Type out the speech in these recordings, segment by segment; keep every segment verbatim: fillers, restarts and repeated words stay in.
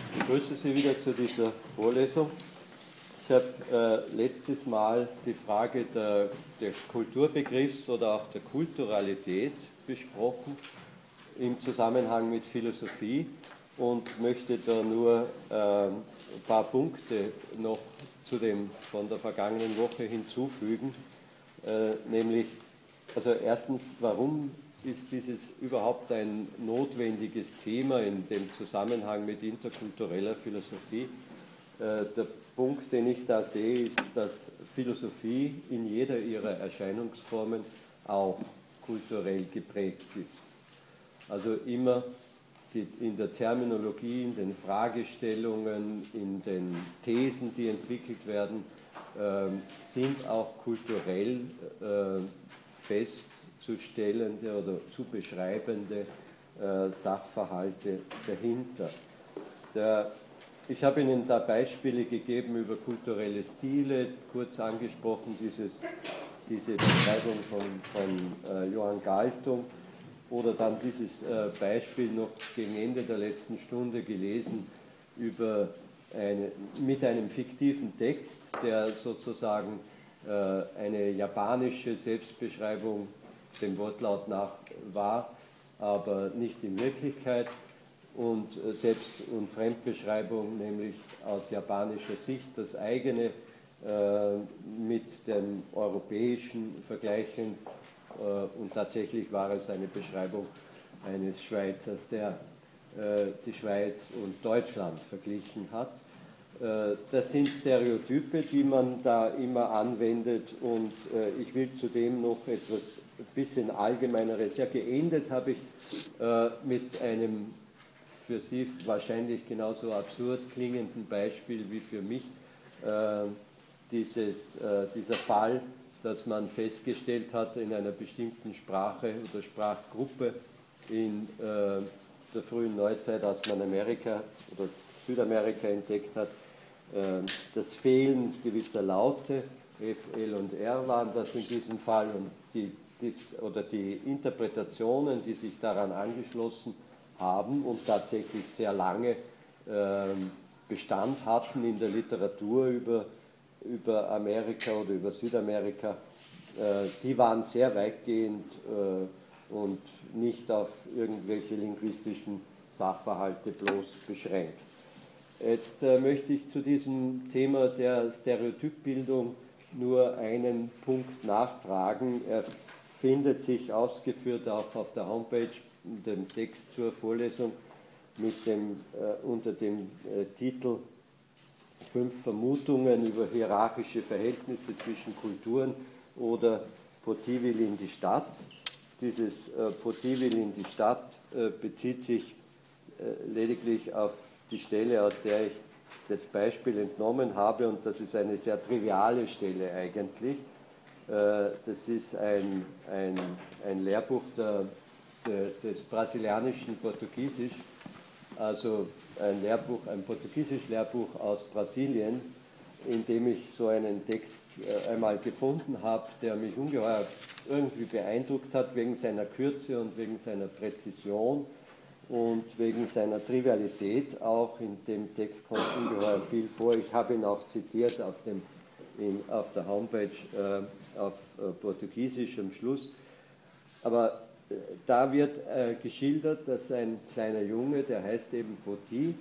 Ich begrüße Sie wieder zu dieser Vorlesung. Ich habe äh, letztes Mal die Frage der, des Kulturbegriffs oder auch der Kulturalität besprochen im Zusammenhang mit Philosophie und möchte da nur äh, ein paar Punkte noch zu dem von der vergangenen Woche hinzufügen, äh, nämlich, also erstens, warum ist dieses überhaupt ein notwendiges Thema in dem Zusammenhang mit interkultureller Philosophie? Äh, der Punkt, den ich da sehe, ist, dass Philosophie in jeder ihrer Erscheinungsformen auch kulturell geprägt ist. Also immer die, in der Terminologie, in den Fragestellungen, in den Thesen, die entwickelt werden, äh, sind auch kulturell äh, festzustellende oder zu beschreibende äh, Sachverhalte dahinter. Der, ich habe Ihnen da Beispiele gegeben über kulturelle Stile, kurz angesprochen dieses, diese Beschreibung von, von äh, Johann Galtung. Oder dann dieses äh, Beispiel noch gegen Ende der letzten Stunde gelesen über eine, mit einem fiktiven Text, der sozusagen äh, eine japanische Selbstbeschreibung dem Wortlaut nach war, aber nicht in Wirklichkeit, und äh, Selbst- und Fremdbeschreibung, nämlich aus japanischer Sicht das eigene äh, mit dem europäischen vergleichend. Und tatsächlich war es eine Beschreibung eines Schweizers, der äh, die Schweiz und Deutschland verglichen hat. Äh, das sind Stereotype, die man da immer anwendet, und äh, ich will zudem noch etwas ein bisschen Allgemeineres. Ja, geendet habe ich äh, mit einem für Sie wahrscheinlich genauso absurd klingenden Beispiel wie für mich, äh, dieses, äh, dieser Fall, dass man festgestellt hat in einer bestimmten Sprache oder Sprachgruppe in äh, der frühen Neuzeit, als man Amerika oder Südamerika entdeckt hat, äh, das Fehlen gewisser Laute, F, L und R waren das in diesem Fall, und die, dies, oder die Interpretationen, die sich daran angeschlossen haben und tatsächlich sehr lange äh, Bestand hatten in der Literatur über über Amerika oder über Südamerika, äh, die waren sehr weitgehend äh, und nicht auf irgendwelche linguistischen Sachverhalte bloß beschränkt. Jetzt äh, möchte ich zu diesem Thema der Stereotypbildung nur einen Punkt nachtragen. Er findet sich ausgeführt auch auf der Homepage, in dem Text zur Vorlesung mit dem, äh, unter dem äh, Titel Fünf Vermutungen über hierarchische Verhältnisse zwischen Kulturen oder Potivil in die Stadt. Dieses äh, Potivil in die Stadt äh, bezieht sich äh, lediglich auf die Stelle, aus der ich das Beispiel entnommen habe, und das ist eine sehr triviale Stelle eigentlich. Äh, das ist ein, ein, ein Lehrbuch der, der, des brasilianischen Portugiesisch, also ein Lehrbuch, ein portugiesisches Lehrbuch aus Brasilien, in dem ich so einen Text einmal gefunden habe, der mich ungeheuer irgendwie beeindruckt hat, wegen seiner Kürze und wegen seiner Präzision und wegen seiner Trivialität auch. In dem Text kommt ungeheuer viel vor. Ich habe ihn auch zitiert auf, dem, in, auf der Homepage äh, auf äh, Portugiesisch am Schluss. Aber da wird äh, geschildert, dass ein kleiner Junge, der heißt eben Poti,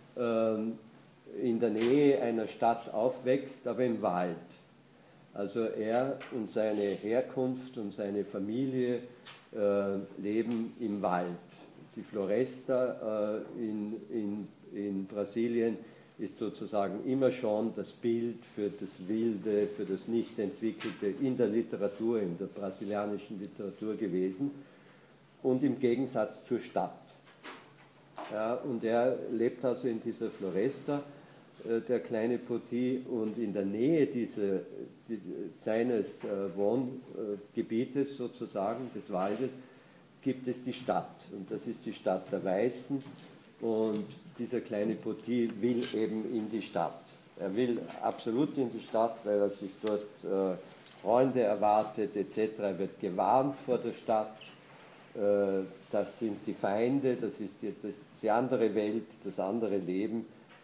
äh, in der Nähe einer Stadt aufwächst, aber im Wald. Also er und seine Herkunft und seine Familie äh, leben im Wald. Die Floresta äh, in, in, in Brasilien ist sozusagen immer schon das Bild für das Wilde, für das Nicht-Entwickelte in der Literatur, in der brasilianischen Literatur gewesen. Und im Gegensatz zur Stadt. Ja, und er lebt also in dieser Floresta, äh, der kleine Poti, und in der Nähe diese, die, seines äh, Wohngebietes sozusagen, des Waldes, gibt es die Stadt. Und das ist die Stadt der Weißen, und dieser kleine Poti will eben in die Stadt. Er will absolut in die Stadt, weil er sich dort äh, Freunde erwartet et cetera. Er wird gewarnt vor der Stadt. Das sind die Feinde, das ist die, das ist die andere Welt, das andere Leben,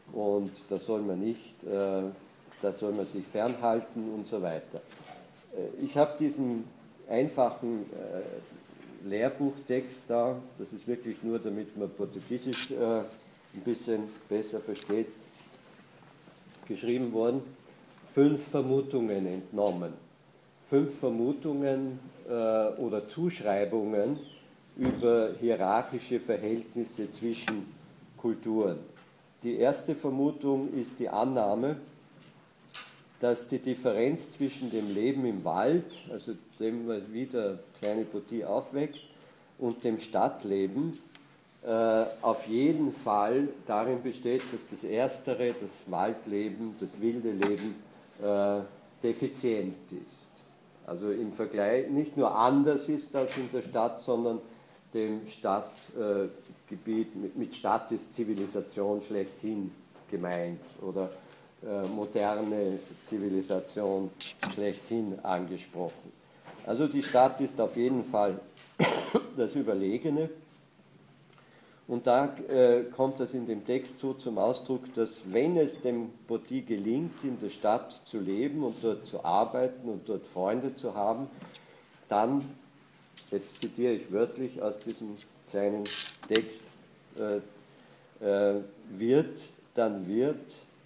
und da soll man nicht, äh, da soll man sich fernhalten und so weiter. Äh, ich habe diesen einfachen äh, Lehrbuchtext da, das ist wirklich nur, damit man Portugiesisch äh, ein bisschen besser versteht, geschrieben worden, fünf Vermutungen entnommen. Fünf Vermutungen äh, oder Zuschreibungen über hierarchische Verhältnisse zwischen Kulturen. Die erste Vermutung ist die Annahme, dass die Differenz zwischen dem Leben im Wald, also dem, wie der kleine Botti aufwächst, und dem Stadtleben äh, auf jeden Fall darin besteht, dass das Erstere, das Waldleben, das wilde Leben, äh, defizient ist. Also im Vergleich nicht nur anders ist als in der Stadt, sondern dem Stadtgebiet, äh, mit, mit Stadt ist Zivilisation schlechthin gemeint oder äh, moderne Zivilisation schlechthin angesprochen. Also die Stadt ist auf jeden Fall das Überlegene. Und da äh, kommt das in dem Text so zum Ausdruck, dass wenn es dem Botti gelingt, in der Stadt zu leben und dort zu arbeiten und dort Freunde zu haben, dann, jetzt zitiere ich wörtlich aus diesem kleinen Text, äh, äh, wird, dann wird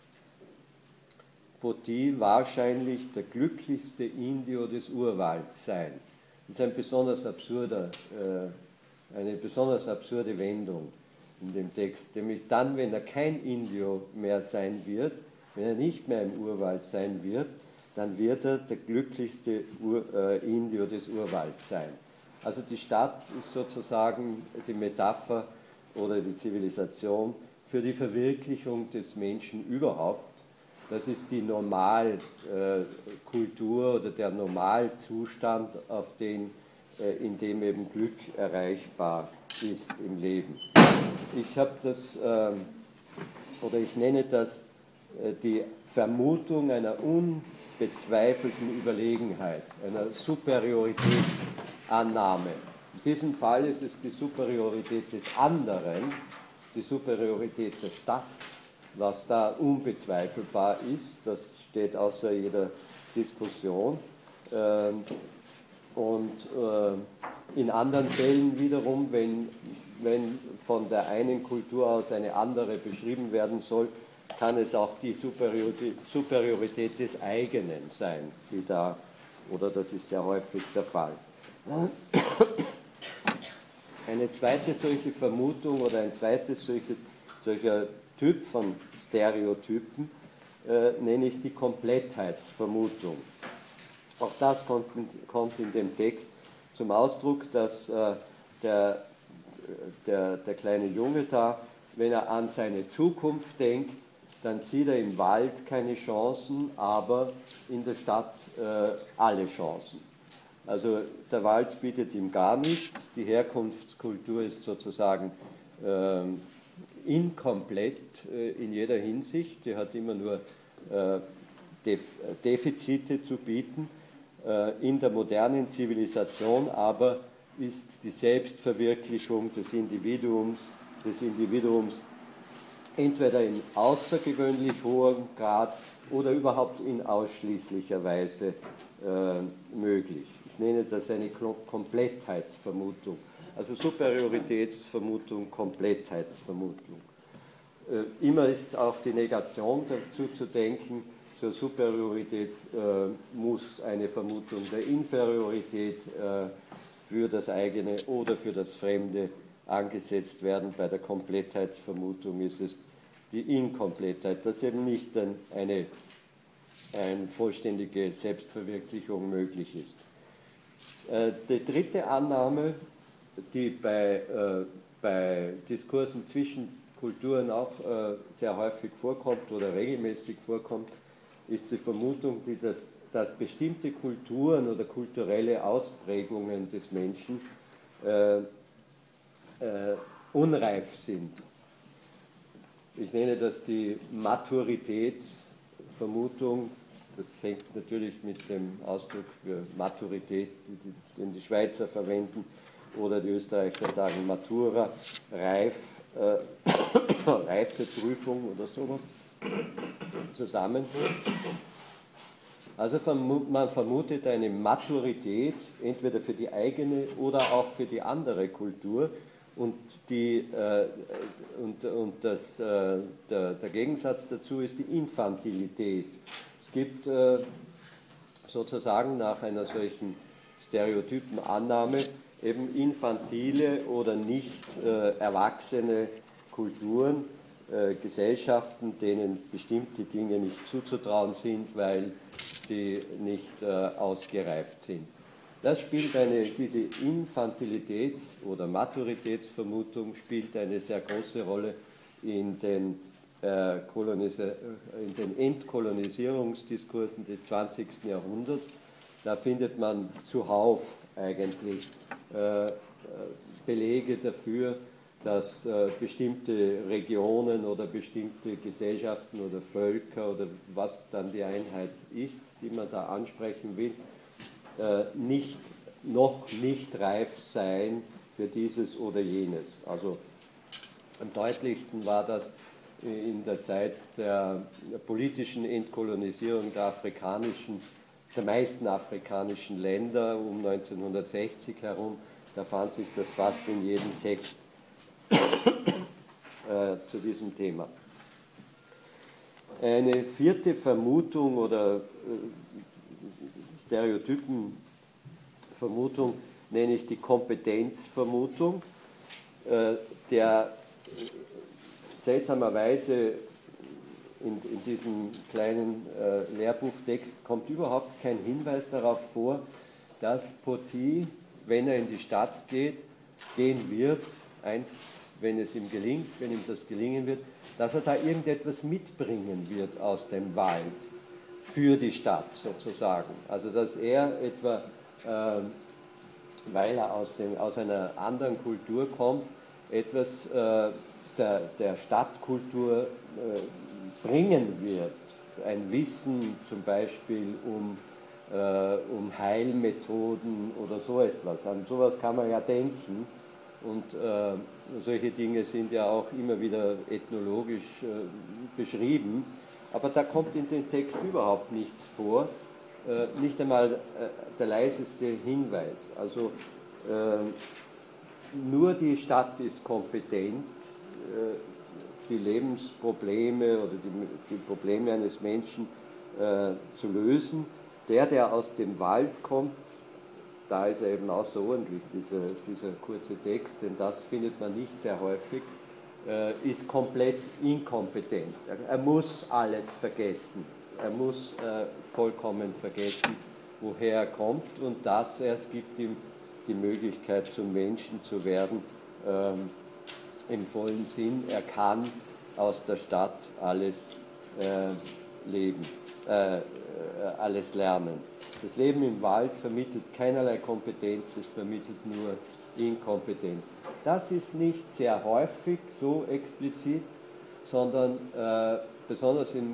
Botti wahrscheinlich der glücklichste Indio des Urwalds sein. Das ist ein besonders absurder äh, eine besonders absurde Wendung in dem Text, nämlich dann, wenn er kein Indio mehr sein wird, wenn er nicht mehr im Urwald sein wird, dann wird er der glücklichste Ur, äh, Indio des Urwalds sein. Also die Stadt ist sozusagen die Metapher oder die Zivilisation für die Verwirklichung des Menschen überhaupt. Das ist die Normalkultur oder der Normalzustand, auf den in dem eben Glück erreichbar ist im Leben. Ich habe das, äh, oder ich nenne das äh, die Vermutung einer unbezweifelten Überlegenheit, einer Superioritätsannahme. In diesem Fall ist es die Superiorität des anderen, die Superiorität der Stadt, was da unbezweifelbar ist, das steht außer jeder Diskussion. Äh, Und äh, in anderen Fällen wiederum, wenn, wenn von der einen Kultur aus eine andere beschrieben werden soll, kann es auch die Superiorität, Superiorität des eigenen sein, die da, oder das ist sehr häufig der Fall. Eine zweite solche Vermutung oder ein zweites solches, solcher Typ von Stereotypen äh, nenne ich die Komplettheitsvermutung. Auch das kommt, kommt in dem Text zum Ausdruck, dass äh, der, der, der kleine Junge da, wenn er an seine Zukunft denkt, dann sieht er im Wald keine Chancen, aber in der Stadt äh, alle Chancen. Also der Wald bietet ihm gar nichts, die Herkunftskultur ist sozusagen äh, inkomplett äh, in jeder Hinsicht, die hat immer nur äh, Def Defizite zu bieten. In der modernen Zivilisation aber ist die Selbstverwirklichung des Individuums, des Individuums entweder in außergewöhnlich hohem Grad oder überhaupt in ausschließlicher Weise äh, möglich. Ich nenne das eine Komplettheitsvermutung, also Superioritätsvermutung, Komplettheitsvermutung. Äh, immer ist auch die Negation dazu zu denken, zur Superiorität äh, muss eine Vermutung der Inferiorität äh, für das eigene oder für das Fremde angesetzt werden. Bei der Komplettheitsvermutung ist es die Inkomplettheit, dass eben nicht ein, eine, eine vollständige Selbstverwirklichung möglich ist. Äh, die dritte Annahme, die bei, äh, bei Diskursen zwischen Kulturen auch äh, sehr häufig vorkommt oder regelmäßig vorkommt, ist die Vermutung, die das, dass bestimmte Kulturen oder kulturelle Ausprägungen des Menschen äh, äh, unreif sind. Ich nenne das die Maturitätsvermutung. Das hängt natürlich mit dem Ausdruck für Maturität, den die Schweizer verwenden, oder die Österreicher sagen Matura, reif, äh, Reifeprüfung oder sowas zusammen. Also man vermutet eine Maturität, entweder für die eigene oder auch für die andere Kultur. Und, die, äh, und, und das, äh, der, der Gegensatz dazu ist die Infantilität. Es gibt äh, sozusagen nach einer solchen stereotypen Annahme eben infantile oder nicht äh, erwachsene Kulturen, äh, Gesellschaften, denen bestimmte Dinge nicht zuzutrauen sind, weil sie nicht äh, ausgereift sind. Das spielt eine, diese Infantilitäts- oder Maturitätsvermutung spielt eine sehr große Rolle in den, äh, in den Entkolonisierungsdiskursen des zwanzigsten Jahrhunderts. Da findet man zuhauf eigentlich äh, Belege dafür, dass äh, bestimmte Regionen oder bestimmte Gesellschaften oder Völker oder was dann die Einheit ist, die man da ansprechen will, äh, nicht, noch nicht reif seien für dieses oder jenes. Also am deutlichsten war das in der Zeit der politischen Entkolonisierung der afrikanischen, der meisten afrikanischen Länder um neunzehnhundertsechzig herum. Da fand sich das fast in jedem Text äh, zu diesem Thema. Eine vierte Vermutung oder äh, Stereotypenvermutung nenne ich die Kompetenzvermutung, äh, der seltsamerweise in, in diesem kleinen äh, Lehrbuchtext kommt überhaupt kein Hinweis darauf vor, dass Poti, wenn er in die Stadt geht, gehen wird, einst, wenn es ihm gelingt, wenn ihm das gelingen wird, dass er da irgendetwas mitbringen wird aus dem Wald für die Stadt sozusagen. Also dass er etwa, äh, weil er aus, dem, aus einer anderen Kultur kommt, etwas äh, der, der Stadtkultur äh, bringen wird. Ein Wissen zum Beispiel um, äh, um Heilmethoden oder so etwas. An sowas kann man ja denken. Und äh, solche Dinge sind ja auch immer wieder ethnologisch äh, beschrieben. Aber da kommt in den Text überhaupt nichts vor, äh, nicht einmal äh, der leiseste Hinweis. Also äh, nur die Stadt ist kompetent, äh, die Lebensprobleme oder die, die Probleme eines Menschen äh, zu lösen. Der, der aus dem Wald kommt, da ist er eben außerordentlich, dieser, dieser kurze Text, denn das findet man nicht sehr häufig, äh, ist komplett inkompetent. Er, er muss alles vergessen. Er muss äh, vollkommen vergessen, woher er kommt, und das erst gibt ihm die Möglichkeit, zum Menschen zu werden, ähm, im vollen Sinn. Er kann aus der Stadt alles äh, leben, äh, alles lernen. Das Leben im Wald vermittelt keinerlei Kompetenz, es vermittelt nur Inkompetenz. Das ist nicht sehr häufig so explizit, sondern äh, besonders in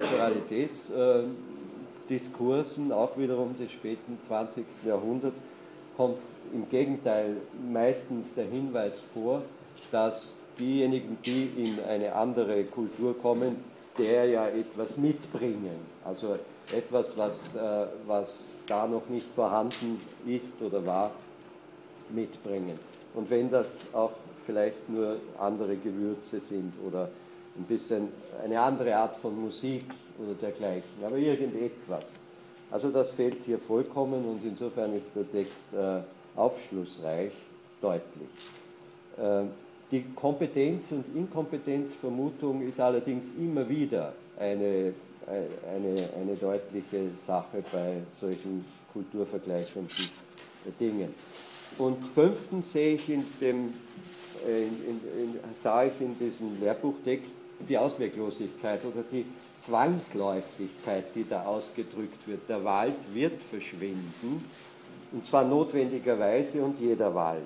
Multikulturalitätsdiskursen, äh, auch wiederum des späten zwanzigsten Jahrhunderts, kommt im Gegenteil meistens der Hinweis vor, dass diejenigen, die in eine andere Kultur kommen, der ja etwas mitbringen. Also etwas, was, äh, was da noch nicht vorhanden ist oder war, mitbringen. Und wenn das auch vielleicht nur andere Gewürze sind oder ein bisschen eine andere Art von Musik oder dergleichen, aber irgendetwas. Also das fehlt hier vollkommen, und insofern ist der Text äh, aufschlussreich, deutlich. Äh, die Kompetenz- und Inkompetenzvermutung ist allerdings immer wieder eine Eine, eine deutliche Sache bei solchen kulturvergleichenden Dingen. Und fünftens sehe ich in dem, in, in, in, sah ich in diesem Lehrbuchtext die Ausweglosigkeit oder die Zwangsläufigkeit, die da ausgedrückt wird. Der Wald wird verschwinden, und zwar notwendigerweise, und jeder Wald,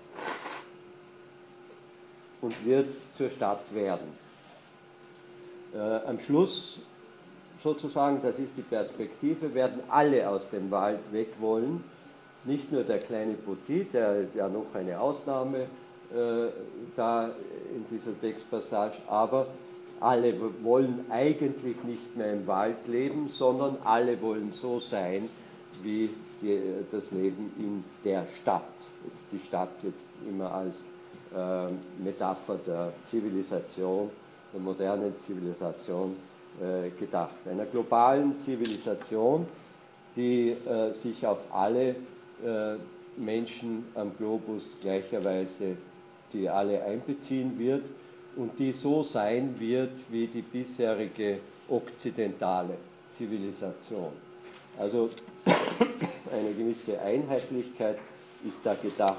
und wird zur Stadt werden. Äh, am Schluss sozusagen, das ist die Perspektive, werden alle aus dem Wald weg wollen, nicht nur der kleine Poti, der ja noch eine Ausnahme äh, da in dieser Textpassage, aber alle wollen eigentlich nicht mehr im Wald leben, sondern alle wollen so sein wie die, das Leben in der Stadt. Jetzt die Stadt jetzt immer als äh, Metapher der Zivilisation, der modernen Zivilisation äh, gedacht. Einer globalen Zivilisation, die äh, sich auf alle äh, Menschen am Globus gleicherweise, die alle einbeziehen wird und die so sein wird wie die bisherige okzidentale Zivilisation. Also eine gewisse Einheitlichkeit ist da gedacht.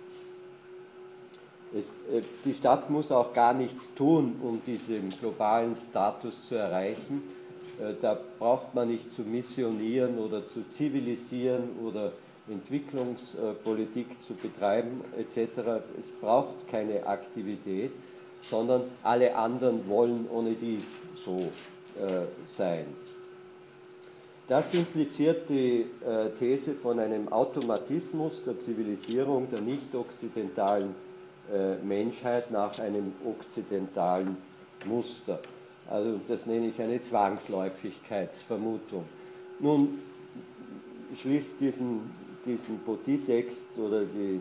Es, äh, die Stadt muss auch gar nichts tun, um diesen globalen Status zu erreichen. Äh, da braucht man nicht zu missionieren oder zu zivilisieren oder Entwicklungspolitik zu betreiben et cetera. Es braucht keine Aktivität, sondern alle anderen wollen ohne dies so äh, sein. Das impliziert die äh, These von einem Automatismus der Zivilisierung der nicht-okzidentalen äh, Menschheit nach einem okzidentalen Muster. Also das nenne ich eine Zwangsläufigkeitsvermutung. Nun schließt diesen, diesen Botti-Text oder die,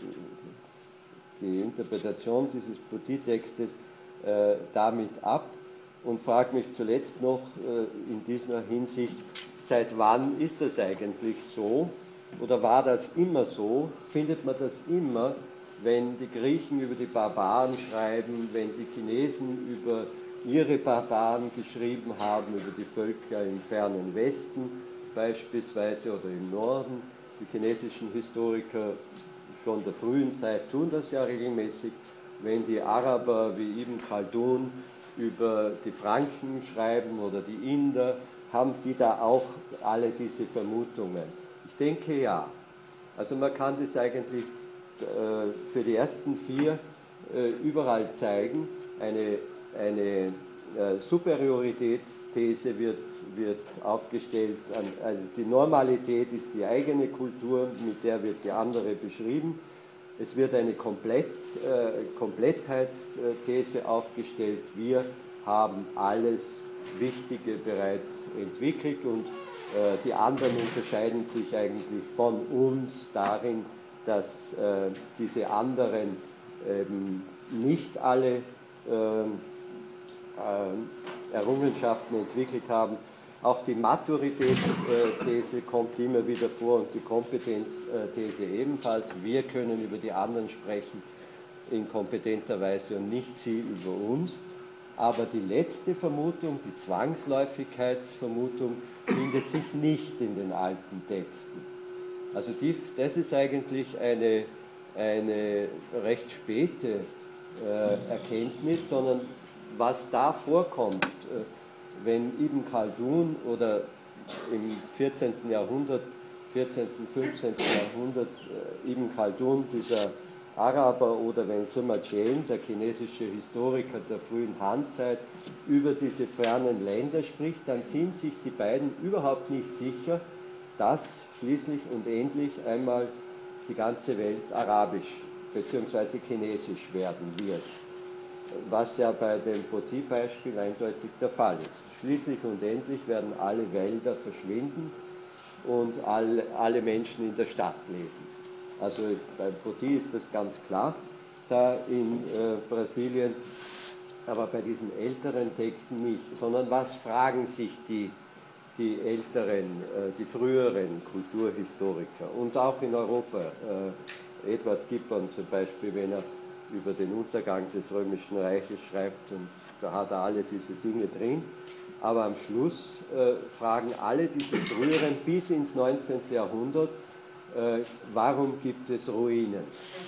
die Interpretation dieses Botti-Textes äh, damit ab und frage mich zuletzt noch äh, in dieser Hinsicht, seit wann ist das eigentlich so oder war das immer so? Findet man das immer, wenn die Griechen über die Barbaren schreiben, wenn die Chinesen über ihre Barbaren geschrieben haben, über die Völker im fernen Westen beispielsweise oder im Norden? Die chinesischen Historiker schon der frühen Zeit tun das ja regelmäßig. Wenn die Araber wie Ibn Khaldun über die Franken schreiben oder die Inder, haben die da auch alle diese Vermutungen? Ich denke ja. Also man kann das eigentlich äh, für die ersten vier äh, überall zeigen. Eine, eine äh, Superioritätsthese wird, wird aufgestellt. Also die Normalität ist die eigene Kultur, mit der wird die andere beschrieben. Es wird eine Komplett, äh, Komplettheitsthese aufgestellt. Wir haben alles Wichtige bereits entwickelt und äh, die anderen unterscheiden sich eigentlich von uns darin, dass äh, diese anderen ähm, nicht alle äh, äh, Errungenschaften entwickelt haben. Auch die Maturitätsthese kommt immer wieder vor und die Kompetenzthese ebenfalls. Wir können über die anderen sprechen in kompetenter Weise und nicht sie über uns. Aber die letzte Vermutung, die Zwangsläufigkeitsvermutung, findet sich nicht in den alten Texten. Also die, das ist eigentlich eine, eine recht späte äh, Erkenntnis, sondern was da vorkommt, äh, wenn Ibn Khaldun oder im vierzehnten Jahrhundert, vierzehnten, fünfzehnten Jahrhundert äh, Ibn Khaldun, dieser Araber, oder wenn Sima Qian, der chinesische Historiker der frühen Han-Zeit, über diese fernen Länder spricht, dann sind sich die beiden überhaupt nicht sicher, dass schließlich und endlich einmal die ganze Welt arabisch bzw. chinesisch werden wird. Was ja bei dem Botti-Beispiel eindeutig der Fall ist. Schließlich und endlich werden alle Wälder verschwinden und alle, alle Menschen in der Stadt leben. Also bei Botti ist das ganz klar, da in äh, Brasilien, aber bei diesen älteren Texten nicht. Sondern was fragen sich die, die älteren, äh, die früheren Kulturhistoriker und auch in Europa? Äh, Edward Gibbon zum Beispiel, wenn er über den Untergang des Römischen Reiches schreibt, und da hat er alle diese Dinge drin. Aber am Schluss äh, fragen alle diese früheren bis ins neunzehnte Jahrhundert, äh, warum gibt es Ruinen?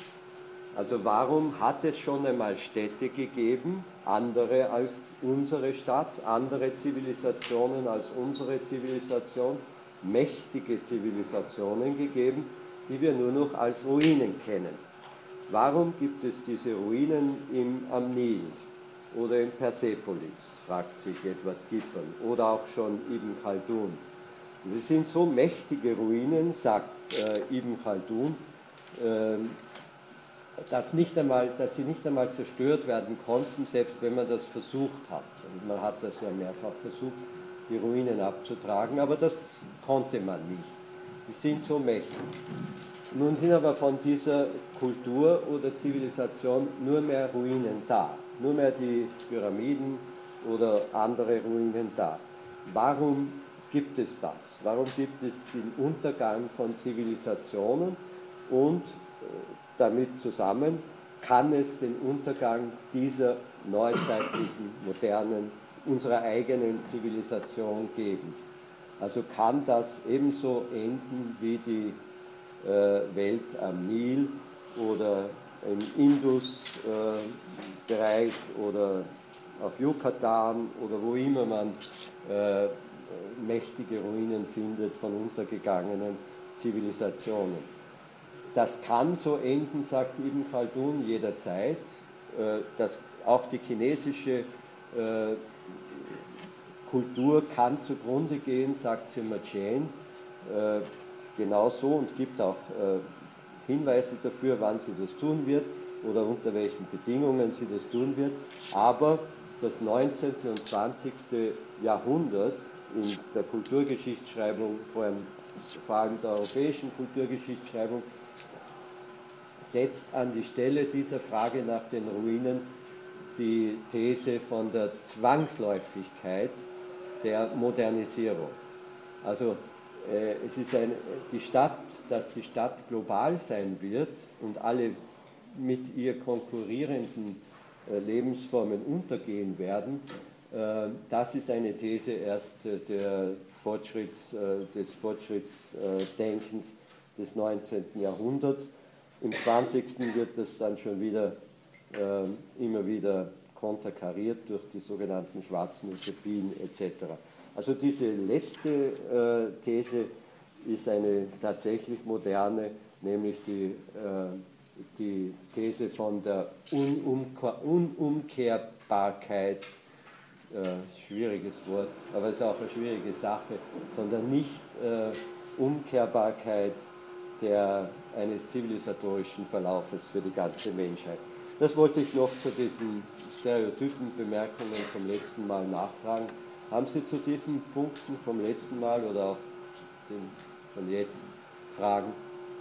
Also warum hat es schon einmal Städte gegeben, andere als unsere Stadt, andere Zivilisationen als unsere Zivilisation, mächtige Zivilisationen gegeben, die wir nur noch als Ruinen kennen? Warum gibt es diese Ruinen im, am Nil oder in Persepolis, fragt sich Edward Gibbon, oder auch schon Ibn Khaldun. Sie sind so mächtige Ruinen, sagt äh, Ibn Khaldun, äh, dass, nicht einmal, dass sie nicht einmal zerstört werden konnten, selbst wenn man das versucht hat. Und man hat das ja mehrfach versucht, die Ruinen abzutragen, aber das konnte man nicht. Die sind so mächtig. Nun sind aber von dieser Kultur oder Zivilisation nur mehr Ruinen da, nur mehr die Pyramiden oder andere Ruinen da. Warum gibt es das? Warum gibt es den Untergang von Zivilisationen und damit zusammen kann es den Untergang dieser neuzeitlichen, modernen, unserer eigenen Zivilisation geben? Also kann das ebenso enden wie die äh, Welt am Nil oder im Indus-Bereich äh, oder auf Yucatan oder wo immer man äh, mächtige Ruinen findet von untergegangenen Zivilisationen. Das kann so enden, sagt Ibn Khaldun, jederzeit. Äh, dass auch die chinesische äh, Kultur kann zugrunde gehen, sagt Sima Qian, äh, genauso und gibt auch äh, Hinweise dafür, wann sie das tun wird oder unter welchen Bedingungen sie das tun wird. Aber das neunzehnte und zwanzigste Jahrhundert in der Kulturgeschichtsschreibung, vor allem, vor allem der europäischen Kulturgeschichtsschreibung, setzt an die Stelle dieser Frage nach den Ruinen die These von der Zwangsläufigkeit der Modernisierung. Also äh, es ist ein, die Stadt, dass die Stadt global sein wird und alle mit ihr konkurrierenden äh, Lebensformen untergehen werden, äh, das ist eine These erst äh, der Fortschritts, äh, des Fortschrittsdenkens des neunzehnten Jahrhunderts. Im zwanzigsten wird das dann schon wieder äh, immer wieder konterkariert durch die sogenannten schwarzen Utopien et cetera. Also diese letzte äh, These ist eine tatsächlich moderne, nämlich die, äh, die These von der Unumkehr Unumkehrbarkeit, äh, schwieriges Wort, aber es ist auch eine schwierige Sache, von der Nicht-Umkehrbarkeit äh, der, eines zivilisatorischen Verlaufes für die ganze Menschheit. Das wollte ich noch zu diesen stereotypen Bemerkungen vom letzten Mal nachtragen. Haben Sie zu diesen Punkten vom letzten Mal oder auch den von jetzt Fragen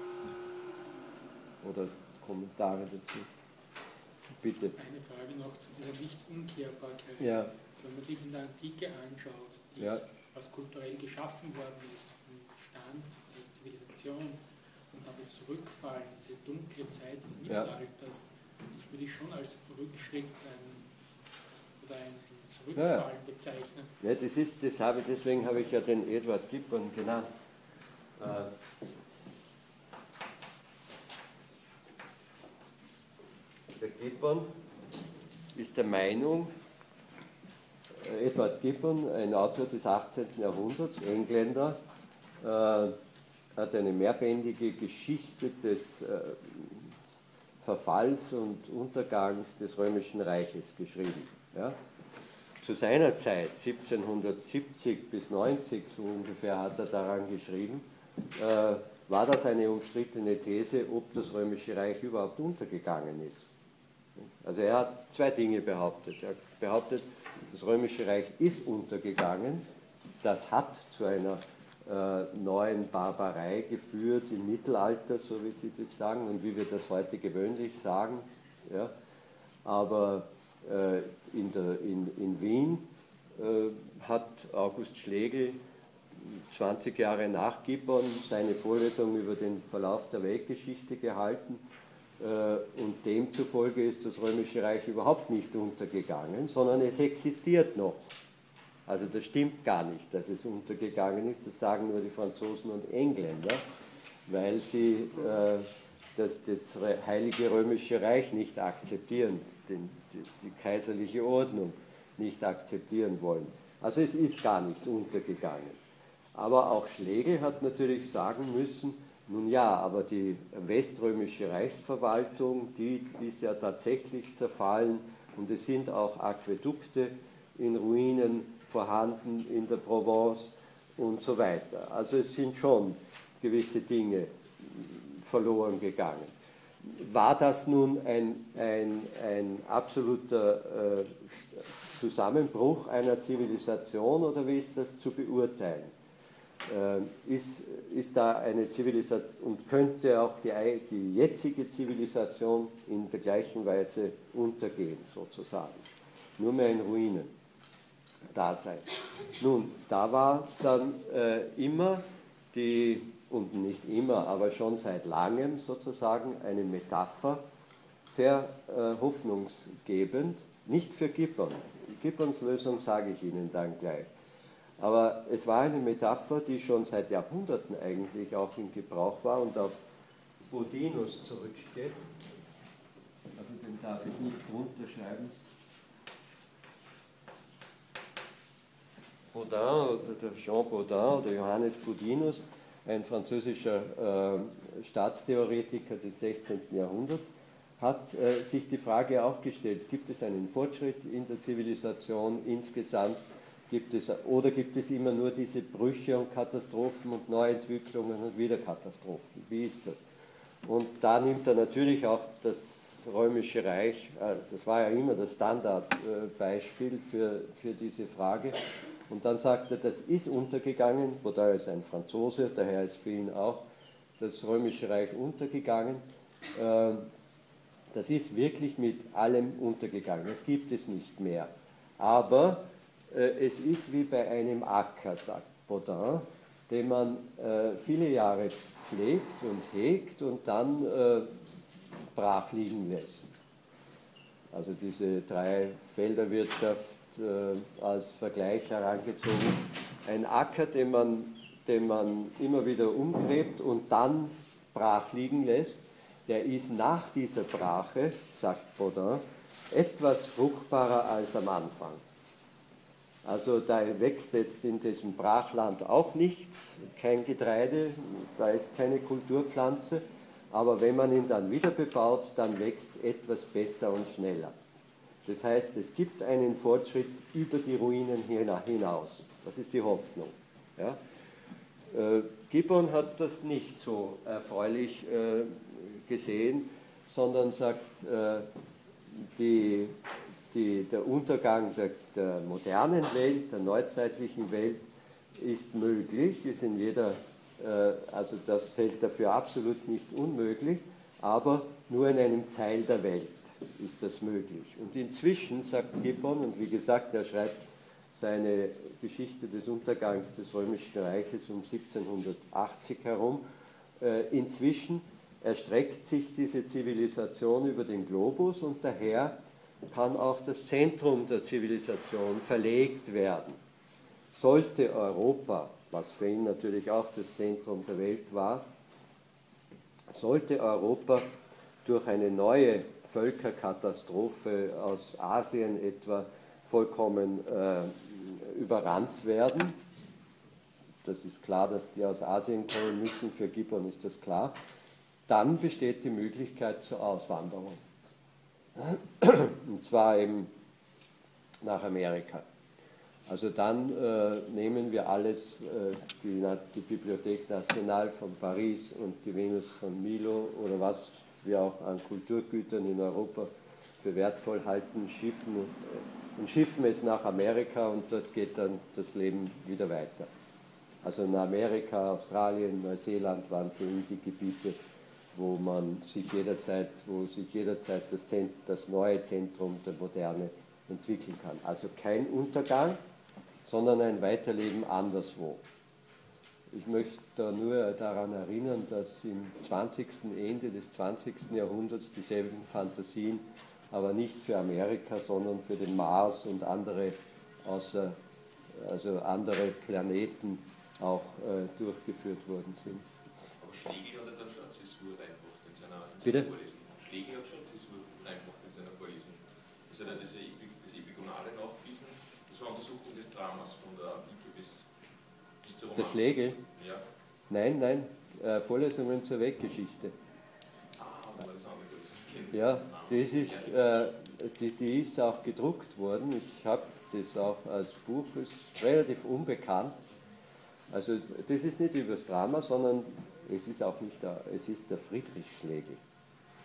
oder Kommentare dazu? Bitte. Eine Frage noch zu dieser Nicht-Umkehrbarkeit. Ja. Wenn man sich in der Antike anschaut, die, ja. was kulturell geschaffen worden ist, im Stand der Zivilisation und dann das Zurückfallen, diese dunkle Zeit des Mittelalters, ja. Das würde ich schon als Rückschritt ein, oder ein Zurückfallen ja. bezeichnen. Ja, das ist, das habe, deswegen habe ich ja den Edward Gibbon genannt. Äh, der Gibbon ist der Meinung, äh, Edward Gibbon, ein Autor des achtzehnten Jahrhunderts, Engländer, äh, hat eine mehrbändige Geschichte des äh, Verfalls und Untergangs des Römischen Reiches geschrieben. Ja? Zu seiner Zeit, siebzehnhundertsiebzig bis neunzig, so ungefähr hat er daran geschrieben, äh, war das eine umstrittene These, ob das Römische Reich überhaupt untergegangen ist. Also er hat zwei Dinge behauptet. Er hat behauptet, das Römische Reich ist untergegangen, das hat zu einer äh, neuen Barbarei geführt im Mittelalter, so wie Sie das sagen und wie wir das heute gewöhnlich sagen. Ja. Aber äh, in, der, in, in Wien äh, hat August Schlegel zwanzig Jahre nach Gibbon seine Vorlesung über den Verlauf der Weltgeschichte gehalten äh, und demzufolge ist das Römische Reich überhaupt nicht untergegangen, sondern es existiert noch. Also das stimmt gar nicht, dass es untergegangen ist, das sagen nur die Franzosen und Engländer, weil sie äh, das, das Heilige Römische Reich nicht akzeptieren, den, die, die kaiserliche Ordnung nicht akzeptieren wollen. Also es ist gar nicht untergegangen. Aber auch Schlegel hat natürlich sagen müssen, nun ja, aber die weströmische Reichsverwaltung, die ist ja tatsächlich zerfallen und es sind auch Aquädukte in Ruinen vorhanden in der Provence und so weiter. Also es sind schon gewisse Dinge verloren gegangen. war das nun ein, ein, ein absoluter äh, Zusammenbruch einer Zivilisation oder wie ist das zu beurteilen? Äh, ist, ist da eine Zivilisation und könnte auch die, die jetzige Zivilisation in der gleichen Weise untergehen, sozusagen? Nur mehr in Ruinen da sein. Nun, da war dann äh, immer die, und nicht immer, aber schon seit langem sozusagen eine Metapher, sehr äh, hoffnungsgebend, nicht für Gibbon. Gibbons Lösung sage ich Ihnen dann gleich. Aber es war eine Metapher, die schon seit Jahrhunderten eigentlich auch in Gebrauch war und auf Bodinus zurückgeht. Also den darf ich nicht runterschreiben. Bodin, oder der Jean Bodin oder Johannes Bodinus, ein französischer äh, Staatstheoretiker des sechzehnten Jahrhunderts, hat äh, sich die Frage auch gestellt, gibt es einen Fortschritt in der Zivilisation insgesamt, gibt es, oder gibt es immer nur diese Brüche und Katastrophen und Neuentwicklungen und wieder Katastrophen? Wie ist das? Und da nimmt er natürlich auch das Römische Reich, äh, das war ja immer das Standardbeispiel äh, für, für diese Frage. Und dann sagt er, das ist untergegangen, Baudin ist ein Franzose, daher ist für ihn auch das Römische Reich untergegangen. Das ist wirklich mit allem untergegangen, das gibt es nicht mehr. Aber es ist wie bei einem Acker, sagt Baudin, den man viele Jahre pflegt und hegt und dann brach liegen lässt. Also diese Drei-Felder-Wirtschaft als Vergleich herangezogen, ein Acker, den man, den man immer wieder umgräbt und dann brach liegen lässt, der ist nach dieser Brache, sagt Baudin, etwas fruchtbarer als am Anfang. Also da wächst jetzt in diesem Brachland auch nichts, kein Getreide, da ist keine Kulturpflanze, aber wenn man ihn dann wieder bebaut, dann wächst es etwas besser und schneller. Das heißt, es gibt einen Fortschritt über die Ruinen hinaus. Das ist die Hoffnung. Ja? Äh, Gibbon hat das nicht so erfreulich äh, gesehen, sondern sagt, äh, die, die, der Untergang der, der modernen Welt, der neuzeitlichen Welt ist möglich, ist in jeder, äh, also das hält er für absolut nicht unmöglich, aber nur in einem Teil der Welt ist das möglich. Und inzwischen, sagt Gibbon, und wie gesagt, er schreibt seine Geschichte des Untergangs des Römischen Reiches um siebzehnhundertachtzig herum, äh, inzwischen erstreckt sich diese Zivilisation über den Globus und daher kann auch das Zentrum der Zivilisation verlegt werden. Sollte Europa, was für ihn natürlich auch das Zentrum der Welt war, sollte Europa durch eine neue Völkerkatastrophe aus Asien etwa vollkommen äh, überrannt werden. Das ist klar, dass die aus Asien kommen müssen, für Gibbon ist das klar. Dann besteht die Möglichkeit zur Auswanderung. Und zwar eben nach Amerika. Also dann äh, nehmen wir alles, äh, die, die Bibliothek Nationale von Paris und die Venus von Milo oder was wir auch an Kulturgütern in Europa für wertvoll halten, schiffen und schiffen es nach Amerika und dort geht dann das Leben wieder weiter. Also in Amerika, Australien, Neuseeland waren für ihn die Gebiete, wo man sich jederzeit, wo sich jederzeit das, Zent, das neue Zentrum der Moderne entwickeln kann. Also kein Untergang, sondern ein Weiterleben anderswo. Ich möchte da nur daran erinnern, dass im zwanzigsten Ende des zwanzigsten Jahrhunderts dieselben Fantasien, aber nicht für Amerika, sondern für den Mars und andere, außer, also andere Planeten auch äh, durchgeführt worden sind. Aber Schlegel hat ja dann schon Zäsur reingebracht in seiner, in seiner Bitte? Vorlesung. Schlegel hat schon Zäsur reingebracht in seiner Vorlesung. Das hat ja das, das Epigonale nachgewiesen. Das war Untersuchung des Dramas von der Antike bis, bis zur Romantik. Der Schlegel? Ja. Nein, nein, äh, Vorlesungen zur Weltgeschichte. Ah, aber das andere gut. Ja, das ist, äh, die, die ist auch gedruckt worden. Ich habe das auch als Buch, ist relativ unbekannt. Also das ist nicht über das Drama, sondern es ist auch nicht der, es ist der Friedrich Schlegel.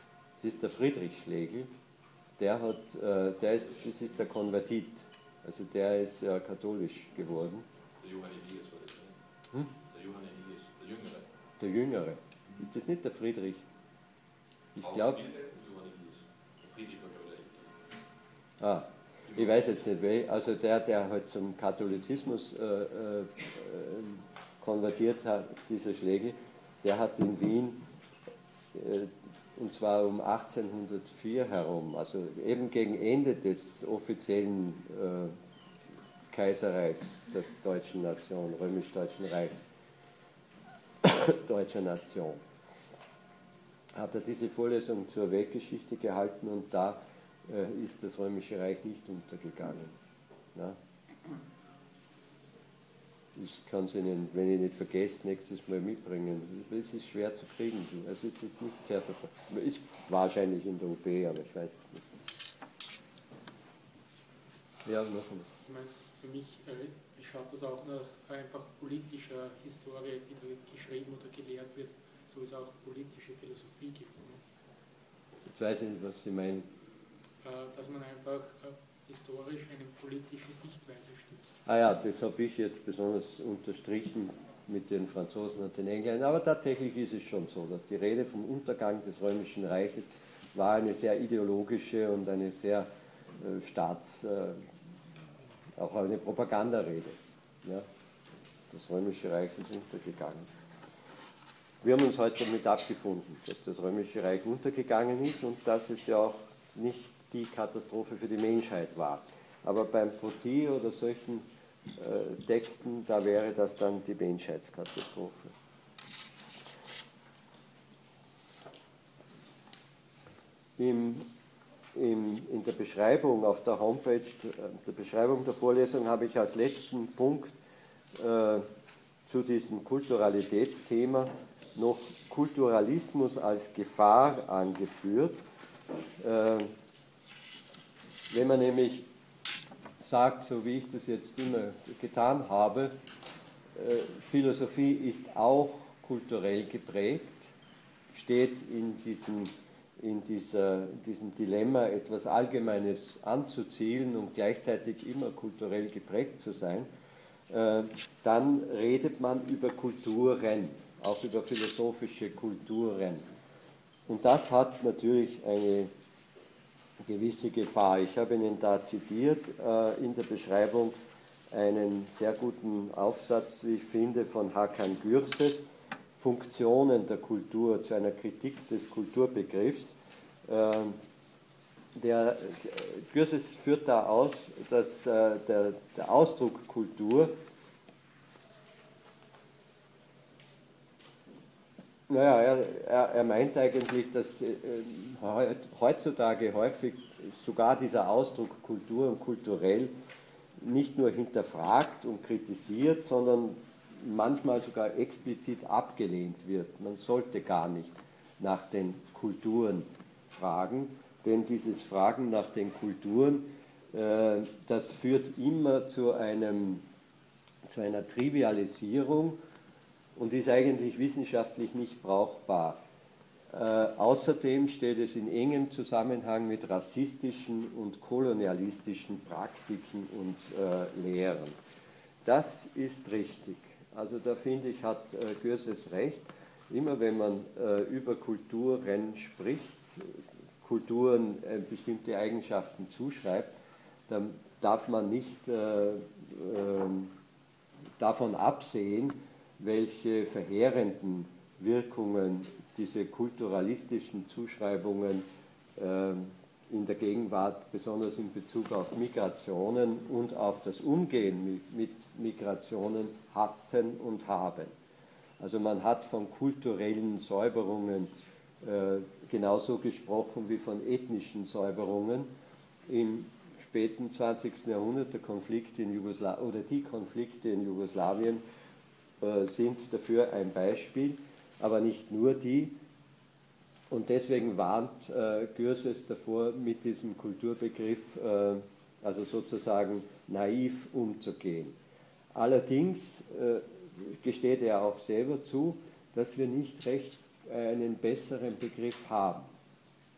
Das ist der Friedrich Schlegel, der, hat, äh, der ist, das ist der Konvertit, also der ist äh, katholisch geworden. Der Johann Elias war das, ne? Hm? Der Johann Elias, der Jüngere. Der Jüngere. Ist das nicht der Friedrich? Ich glaube. Der Friedrich war der Ältere. Ah, ich weiß jetzt nicht, wer, also der, der halt zum Katholizismus äh, äh, konvertiert hat, dieser Schlegel, der hat in Wien, äh, und zwar um achtzehnhundertvier herum, also eben gegen Ende des offiziellen äh, Kaiserreichs der deutschen Nation, römisch-deutschen Reichs, deutscher Nation, hat er diese Vorlesung zur Weltgeschichte gehalten und da äh, ist das Römische Reich nicht untergegangen. Na? Ich kann es Ihnen, wenn ich nicht vergesse, nächstes Mal mitbringen. Es ist schwer zu kriegen. Also es ist nicht sehr verbreitet. Ist wahrscheinlich in der U B, aber ich weiß es nicht. Ja, noch einmal. Ich meine, für mich äh, schaut das auch nach einfach politischer Historie, die da geschrieben oder gelehrt wird, so es auch politische Philosophie gibt. Ne? Jetzt weiß ich nicht, was Sie meinen. Äh, dass man einfach äh, historisch eine politische Sichtweise stützt. Ah ja, das habe ich jetzt besonders unterstrichen mit den Franzosen und den Engländern. Aber tatsächlich ist es schon so, dass die Rede vom Untergang des Römischen Reiches war eine sehr ideologische und eine sehr äh, staats-, äh, auch eine Propagandarede. Ja? Das Römische Reich ist untergegangen. Wir haben uns heute damit abgefunden, dass das Römische Reich untergegangen ist und dass es ja auch nicht die Katastrophe für die Menschheit war. Aber beim Poti oder solchen äh, Texten, da wäre das dann die Menschheitskatastrophe. Im, im, in der Beschreibung auf der Homepage, der Beschreibung der Vorlesung habe ich als letzten Punkt äh, zu diesem Kulturalitätsthema noch Kulturalismus als Gefahr angeführt. Äh, wenn man nämlich sagt, so wie ich das jetzt immer getan habe, äh, Philosophie ist auch kulturell geprägt, steht in diesem, in dieser, in diesem Dilemma, etwas Allgemeines anzuzielen und gleichzeitig immer kulturell geprägt zu sein, äh, dann redet man über Kulturen, auch über philosophische Kulturen. Und das hat natürlich eine gewisse Gefahr. Ich habe Ihnen da zitiert äh, in der Beschreibung einen sehr guten Aufsatz, wie ich finde, von Hakan Gürses, Funktionen der Kultur zu einer Kritik des Kulturbegriffs. Äh, der Gürses führt da aus, dass äh, der, der Ausdruck Kultur, naja, er, er, er meint eigentlich, dass äh, heutzutage häufig sogar dieser Ausdruck Kultur und kulturell nicht nur hinterfragt und kritisiert, sondern manchmal sogar explizit abgelehnt wird. Man sollte gar nicht nach den Kulturen fragen, denn dieses Fragen nach den Kulturen, äh, das führt immer zu, einem, zu einer Trivialisierung und ist eigentlich wissenschaftlich nicht brauchbar. Äh, außerdem steht es in engem Zusammenhang mit rassistischen und kolonialistischen Praktiken und äh, Lehren. Das ist richtig. Also da finde ich, hat äh, Gürses recht. Immer wenn man äh, über Kulturen spricht, Kulturen äh, bestimmte Eigenschaften zuschreibt, dann darf man nicht äh, äh, davon absehen, welche verheerenden Wirkungen diese kulturalistischen Zuschreibungen äh, in der Gegenwart, besonders in Bezug auf Migrationen und auf das Umgehen mit, mit Migrationen hatten und haben. Also man hat von kulturellen Säuberungen äh, genauso gesprochen wie von ethnischen Säuberungen. Im späten zwanzigsten Jahrhundert der Konflikt in Jugosla- oder die Konflikte in Jugoslawien äh, sind dafür ein Beispiel, aber nicht nur die. Und deswegen warnt äh, Gürses davor, mit diesem Kulturbegriff äh, also sozusagen naiv umzugehen. Allerdings äh, gesteht er auch selber zu, dass wir nicht recht einen besseren Begriff haben.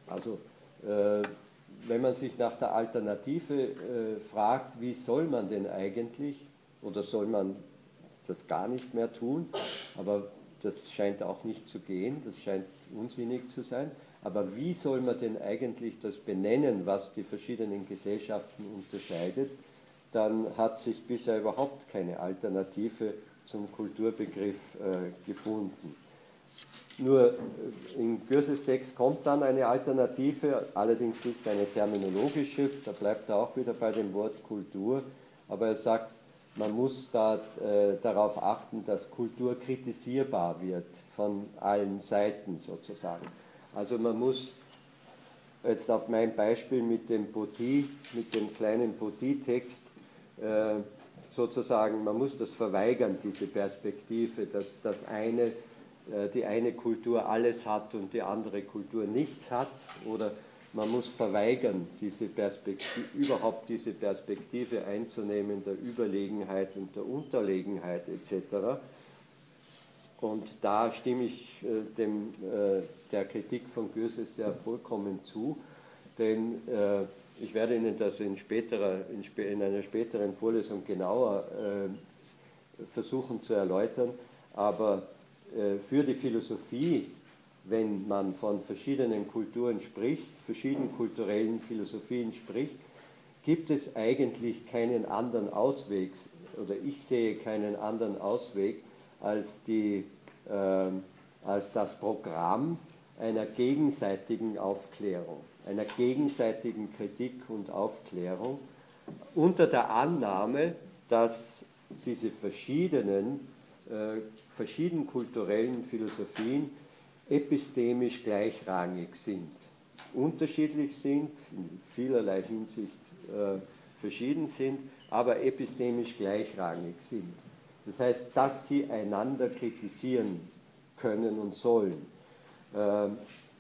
Also äh, wenn man sich nach der Alternative äh, fragt, wie soll man denn eigentlich, oder soll man das gar nicht mehr tun, aber das scheint auch nicht zu gehen, das scheint unsinnig zu sein, aber wie soll man denn eigentlich das benennen, was die verschiedenen Gesellschaften unterscheidet, dann hat sich bisher überhaupt keine Alternative zum Kulturbegriff äh, gefunden. Nur in Gürses Text kommt dann eine Alternative, allerdings nicht eine terminologische, da bleibt er auch wieder bei dem Wort Kultur, aber er sagt, man muss da, äh, darauf achten, dass Kultur kritisierbar wird von allen Seiten sozusagen. Also man muss jetzt auf mein Beispiel mit dem Poti, mit dem kleinen Poti-Text, äh, sozusagen, man muss das verweigern, diese Perspektive, dass das eine die eine Kultur alles hat und die andere Kultur nichts hat, oder man muss verweigern, diese Perspektive, überhaupt diese Perspektive einzunehmen, der Überlegenheit und der Unterlegenheit et cetera. Und da stimme ich äh, dem, äh, der Kritik von Gürses ja vollkommen zu, denn äh, ich werde Ihnen das in, späterer, in, sp in einer späteren Vorlesung genauer äh, versuchen zu erläutern, aber für die Philosophie, wenn man von verschiedenen Kulturen spricht, verschiedenen kulturellen Philosophien spricht, gibt es eigentlich keinen anderen Ausweg, oder ich sehe keinen anderen Ausweg, als, die, äh, als das Programm einer gegenseitigen Aufklärung, einer gegenseitigen Kritik und Aufklärung, unter der Annahme, dass diese verschiedenen verschiedenen kulturellen Philosophien epistemisch gleichrangig sind, unterschiedlich sind, in vielerlei Hinsicht äh, verschieden sind, aber epistemisch gleichrangig sind. Das heißt, dass sie einander kritisieren können und sollen. Ähm,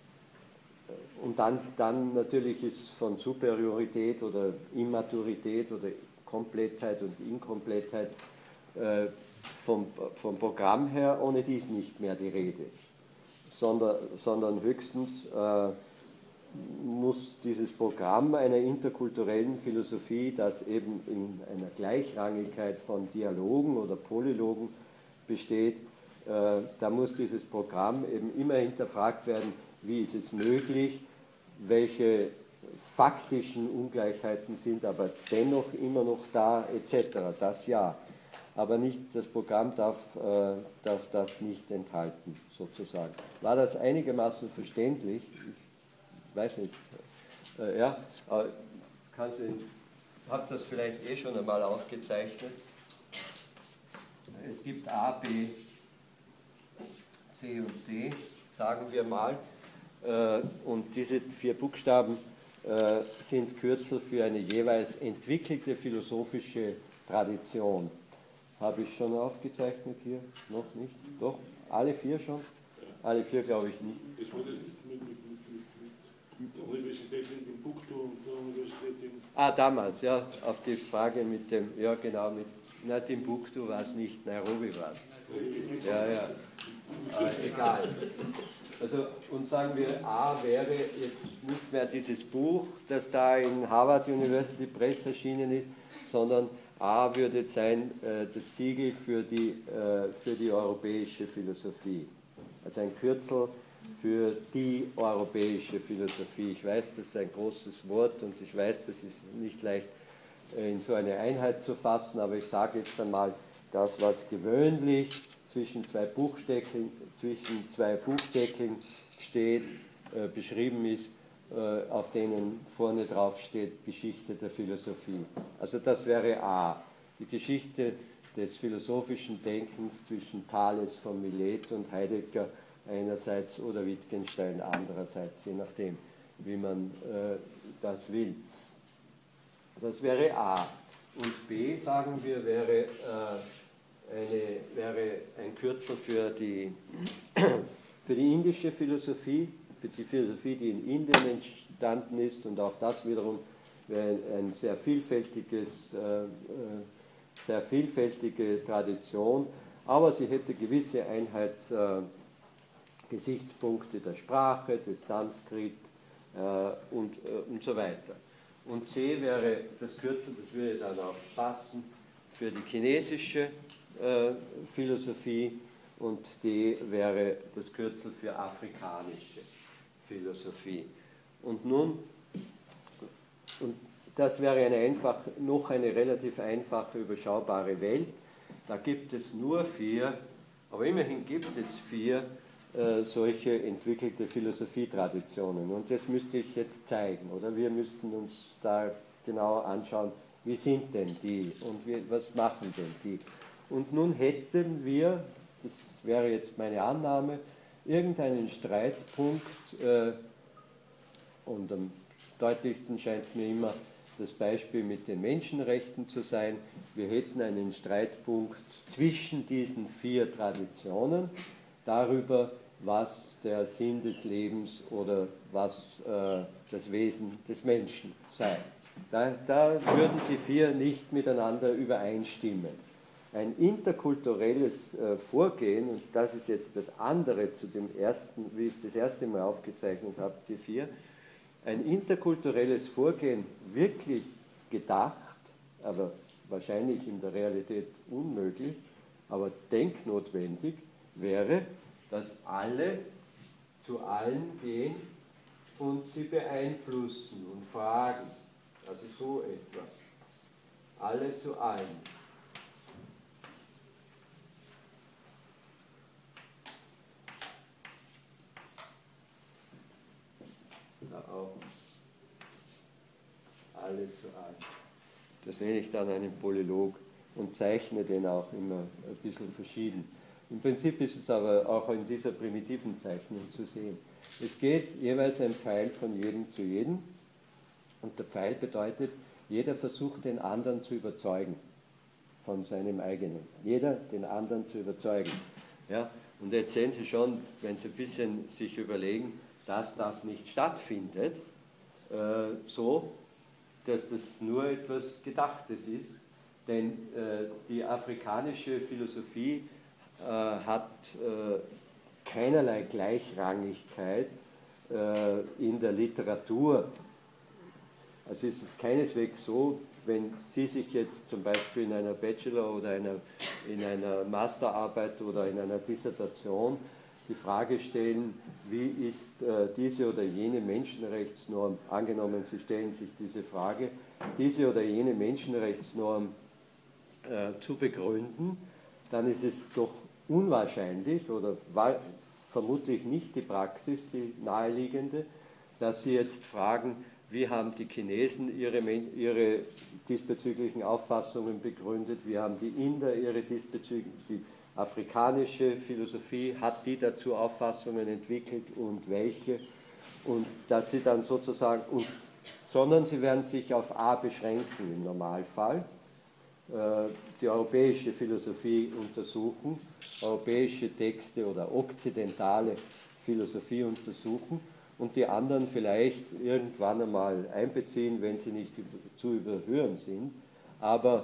und dann, dann natürlich ist von Superiorität oder Immaturität oder Komplettheit und Inkomplettheit äh, Vom, vom Programm her ohne dies nicht mehr die Rede, sondern, sondern höchstens äh, muss dieses Programm einer interkulturellen Philosophie, das eben in einer Gleichrangigkeit von Dialogen oder Polylogen besteht, äh, da muss dieses Programm eben immer hinterfragt werden, wie ist es möglich, welche faktischen Ungleichheiten sind aber dennoch immer noch da, et cetera. Das ja. Aber nicht, das Programm darf, äh, darf das nicht enthalten, sozusagen. War das einigermaßen verständlich? Ich weiß nicht. Äh, ja, ich habe das vielleicht eh schon einmal aufgezeichnet. Es gibt A, B, C und D, sagen wir mal. Äh, und diese vier Buchstaben äh, sind Kürzel für eine jeweils entwickelte philosophische Tradition. Habe ich schon aufgezeichnet hier? Noch nicht? Doch? Alle vier schon? Alle vier glaube ich nicht. Das wurde nicht mit, mit, mit, mit der Universität in Timbuktu und der Universität in... Ah, damals, ja, auf die Frage mit dem, ja genau, mit, na, Timbuktu war es nicht, Nairobi war es. Ja, ja, äh, egal. Also, und sagen wir, A wäre jetzt nicht mehr dieses Buch, das da in Harvard University Press erschienen ist, sondern A würde sein äh, das Siegel für die, äh, für die europäische Philosophie. Also ein Kürzel für die europäische Philosophie. Ich weiß, das ist ein großes Wort und ich weiß, das ist nicht leicht äh, in so eine Einheit zu fassen, aber ich sage jetzt einmal, das, was gewöhnlich zwischen zwei Buchdeckeln, zwischen zwei Buchdeckeln steht, äh, beschrieben ist, auf denen vorne drauf steht Geschichte der Philosophie. Also das wäre A, die Geschichte des philosophischen Denkens zwischen Thales von Milet und Heidegger einerseits oder Wittgenstein andererseits, je nachdem, wie man äh, das will. Das wäre A. Und B, sagen wir, wäre, äh, eine, wäre ein Kürzel für die, für die indische Philosophie, für die Philosophie, die in Indien entstanden ist, und auch das wiederum wäre ein, ein sehr vielfältiges, äh, sehr vielfältige Tradition, aber sie hätte gewisse Einheitsgesichtspunkte äh, der Sprache, des Sanskrit, äh, und, äh, und so weiter. Und C wäre das Kürzel, das würde dann auch passen für die chinesische äh, Philosophie, und D wäre das Kürzel für afrikanische Philosophie. Und nun, und das wäre eine einfach, noch eine relativ einfache, überschaubare Welt. Da gibt es nur vier, aber immerhin gibt es vier äh, solche entwickelte Philosophietraditionen. Und das müsste ich jetzt zeigen, oder? Wir müssten uns da genau anschauen, wie sind denn die und wie, was machen denn die? Und nun hätten wir, das wäre jetzt meine Annahme, irgendeinen Streitpunkt, äh, und am deutlichsten scheint mir immer das Beispiel mit den Menschenrechten zu sein. Wir hätten einen Streitpunkt zwischen diesen vier Traditionen darüber, was der Sinn des Lebens oder was äh, das Wesen des Menschen sei. Da, da würden die vier nicht miteinander übereinstimmen. Ein interkulturelles äh, Vorgehen, und das ist jetzt das andere zu dem ersten, wie ich es das erste Mal aufgezeichnet habe, die vier, ein interkulturelles Vorgehen wirklich gedacht, aber wahrscheinlich in der Realität unmöglich, aber denknotwendig wäre, dass alle zu allen gehen und sie beeinflussen und fragen. Also so etwa. Alle zu allen. Da auch. Alle zu allen. Das nenne ich dann einen Polylog und zeichne den auch immer ein bisschen verschieden. Im Prinzip ist es aber auch in dieser primitiven Zeichnung zu sehen. Es geht jeweils ein Pfeil von jedem zu jedem, und der Pfeil bedeutet, jeder versucht den anderen zu überzeugen von seinem eigenen. Jeder den anderen zu überzeugen. Ja? Und jetzt sehen Sie schon, wenn Sie ein bisschen sich überlegen, dass das nicht stattfindet, äh, so, dass das nur etwas Gedachtes ist, denn äh, die afrikanische Philosophie äh, hat äh, keinerlei Gleichrangigkeit äh, in der Literatur. Also es ist keineswegs so, wenn Sie sich jetzt zum Beispiel in einer Bachelor- oder einer, in einer Masterarbeit oder in einer Dissertation die Frage stellen, wie ist äh, diese oder jene Menschenrechtsnorm, angenommen Sie stellen sich diese Frage, diese oder jene Menschenrechtsnorm äh, zu begründen, dann ist es doch unwahrscheinlich oder war vermutlich nicht die Praxis, die naheliegende, dass Sie jetzt fragen, wie haben die Chinesen ihre, ihre diesbezüglichen Auffassungen begründet, wie haben die Inder ihre diesbezüglichen, die afrikanische Philosophie, hat die dazu Auffassungen entwickelt und welche, und dass sie dann sozusagen, und, sondern sie werden sich auf A beschränken im Normalfall, äh, die europäische Philosophie untersuchen, europäische Texte oder okzidentale Philosophie untersuchen und die anderen vielleicht irgendwann einmal einbeziehen, wenn sie nicht zu überhören sind, aber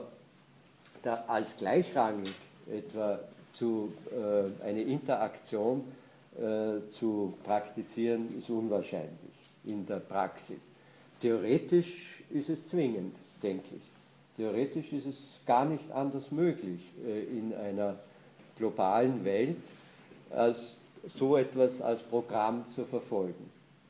da als gleichrangig etwa zu, äh, eine Interaktion äh, zu praktizieren, ist unwahrscheinlich in der Praxis. Theoretisch ist es zwingend, denke ich. Theoretisch ist es gar nicht anders möglich äh, in einer globalen Welt, als so etwas als Programm zu verfolgen.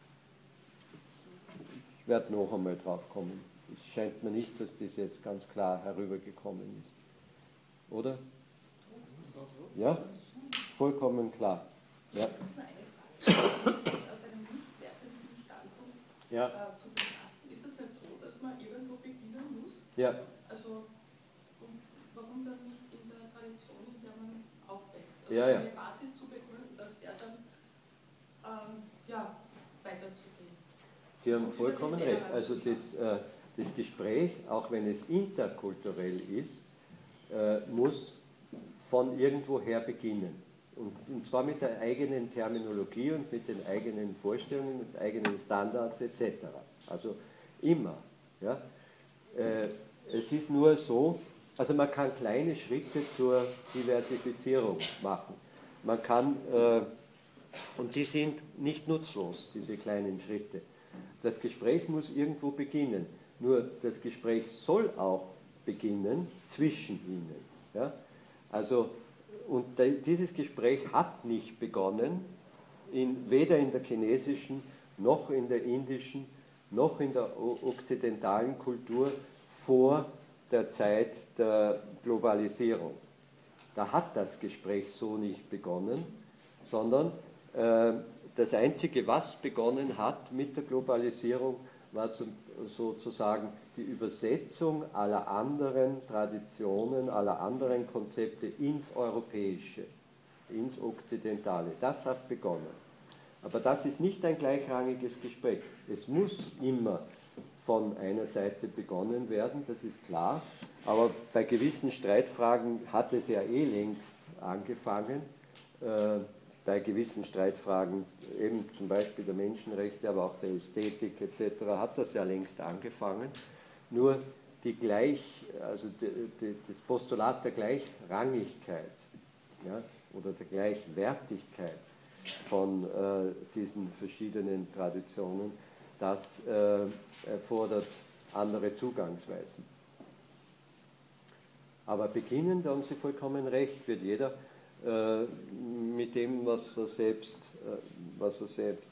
Ich werde noch einmal drauf kommen. Es scheint mir nicht, dass das jetzt ganz klar herübergekommen ist. Oder? Ja? Vollkommen klar. Ja. Das ist nur eine Frage. Ist das aus einem nicht wertenden Standpunkt Ja. äh, zu betrachten? Ist es denn so, dass man irgendwo beginnen muss? Ja. Also, warum dann nicht in der Tradition, in der man aufwächst? Also Ja, ja. eine Basis zu begründen, dass der dann ähm, ja, weiterzugehen. Sie haben vollkommen recht. Also das, äh, das Gespräch, auch wenn es interkulturell ist, äh, muss von irgendwoher beginnen. Und, und zwar mit der eigenen Terminologie und mit den eigenen Vorstellungen, mit eigenen Standards et cetera. Also immer. Ja? Äh, es ist nur so, also man kann kleine Schritte zur Diversifizierung machen. Man kann, äh, und die sind nicht nutzlos, diese kleinen Schritte. Das Gespräch muss irgendwo beginnen. Nur das Gespräch soll auch beginnen zwischen ihnen. Ja? Also, und dieses Gespräch hat nicht begonnen, in, weder in der chinesischen, noch in der indischen, noch in der okzidentalen Kultur vor der Zeit der Globalisierung. Da hat das Gespräch so nicht begonnen, sondern äh, das Einzige, was begonnen hat mit der Globalisierung, war zum, sozusagen die Übersetzung aller anderen Traditionen, aller anderen Konzepte ins Europäische, ins Okzidentale. Das hat begonnen. Aber das ist nicht ein gleichrangiges Gespräch. Es muss immer von einer Seite begonnen werden, das ist klar. Aber bei gewissen Streitfragen hat es ja eh längst angefangen. Äh, bei gewissen Streitfragen, eben zum Beispiel der Menschenrechte, aber auch der Ästhetik et cetera, hat das ja längst angefangen. Nur die Gleich, also die, die, das Postulat der Gleichrangigkeit, ja, oder der Gleichwertigkeit von äh, diesen verschiedenen Traditionen, das äh, erfordert andere Zugangsweisen. Aber beginnen, da haben Sie vollkommen recht, wird jeder äh, mit dem, was er selbst, äh, was er selbst.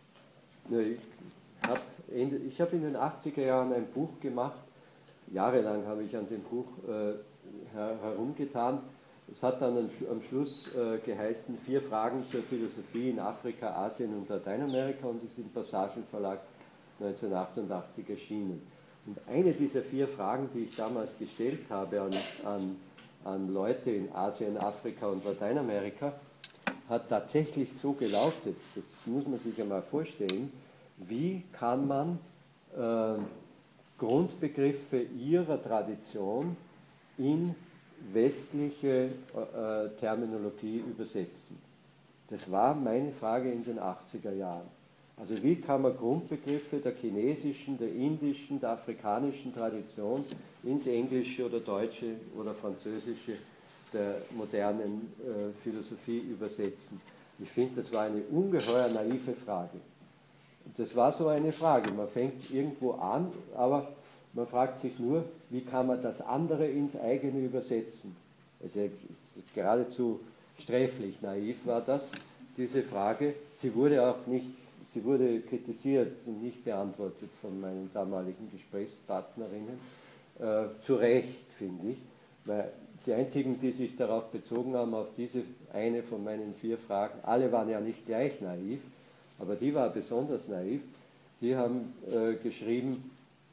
Ja, ich habe ich hab in den achtziger Jahren ein Buch gemacht, jahrelang habe ich an dem Buch äh, her, herumgetan. Es hat dann am Schluss äh, geheißen, vier Fragen zur Philosophie in Afrika, Asien und Lateinamerika, und ist im Passagenverlag neunzehnhundertachtundachtzig erschienen. Und eine dieser vier Fragen, die ich damals gestellt habe an, an, an Leute in Asien, Afrika und Lateinamerika, hat tatsächlich so gelautet, das muss man sich einmal vorstellen, wie kann man äh, Grundbegriffe ihrer Tradition in westliche äh, Terminologie übersetzen. Das war meine Frage in den achtziger Jahren. Also wie kann man Grundbegriffe der chinesischen, der indischen, der afrikanischen Tradition ins Englische oder Deutsche oder Französische der modernen äh, Philosophie übersetzen? Ich finde, das war eine ungeheuer naive Frage. Das war so eine Frage. Man fängt irgendwo an, aber man fragt sich nur, wie kann man das andere ins eigene übersetzen? Also geradezu sträflich naiv war das, diese Frage. Sie wurde auch nicht, sie wurde kritisiert und nicht beantwortet von meinen damaligen Gesprächspartnerinnen. Äh, zu Recht, finde ich, weil die einzigen, die sich darauf bezogen haben, auf diese eine von meinen vier Fragen, alle waren ja nicht gleich naiv, aber die war besonders naiv, die haben äh, geschrieben,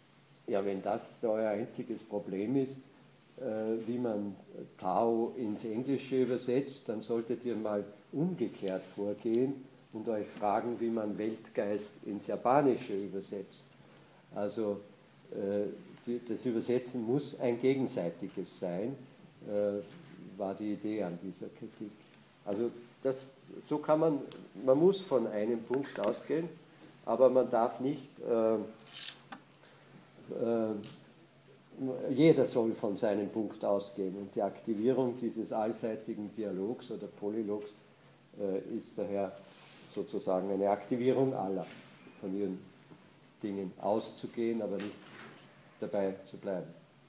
ja, wenn das euer einziges Problem ist, äh, wie man Tao ins Englische übersetzt, dann solltet ihr mal umgekehrt vorgehen und euch fragen, wie man Weltgeist ins Japanische übersetzt. Also äh, die, das Übersetzen muss ein gegenseitiges sein, äh, war die Idee an dieser Kritik. Also das, so kann man, man muss von einem Punkt ausgehen, aber man darf nicht äh, jeder soll von seinem Punkt ausgehen, und die Aktivierung dieses allseitigen Dialogs oder Polylogs äh, ist daher sozusagen eine Aktivierung aller, von ihren Dingen auszugehen, aber nicht dabei zu bleiben.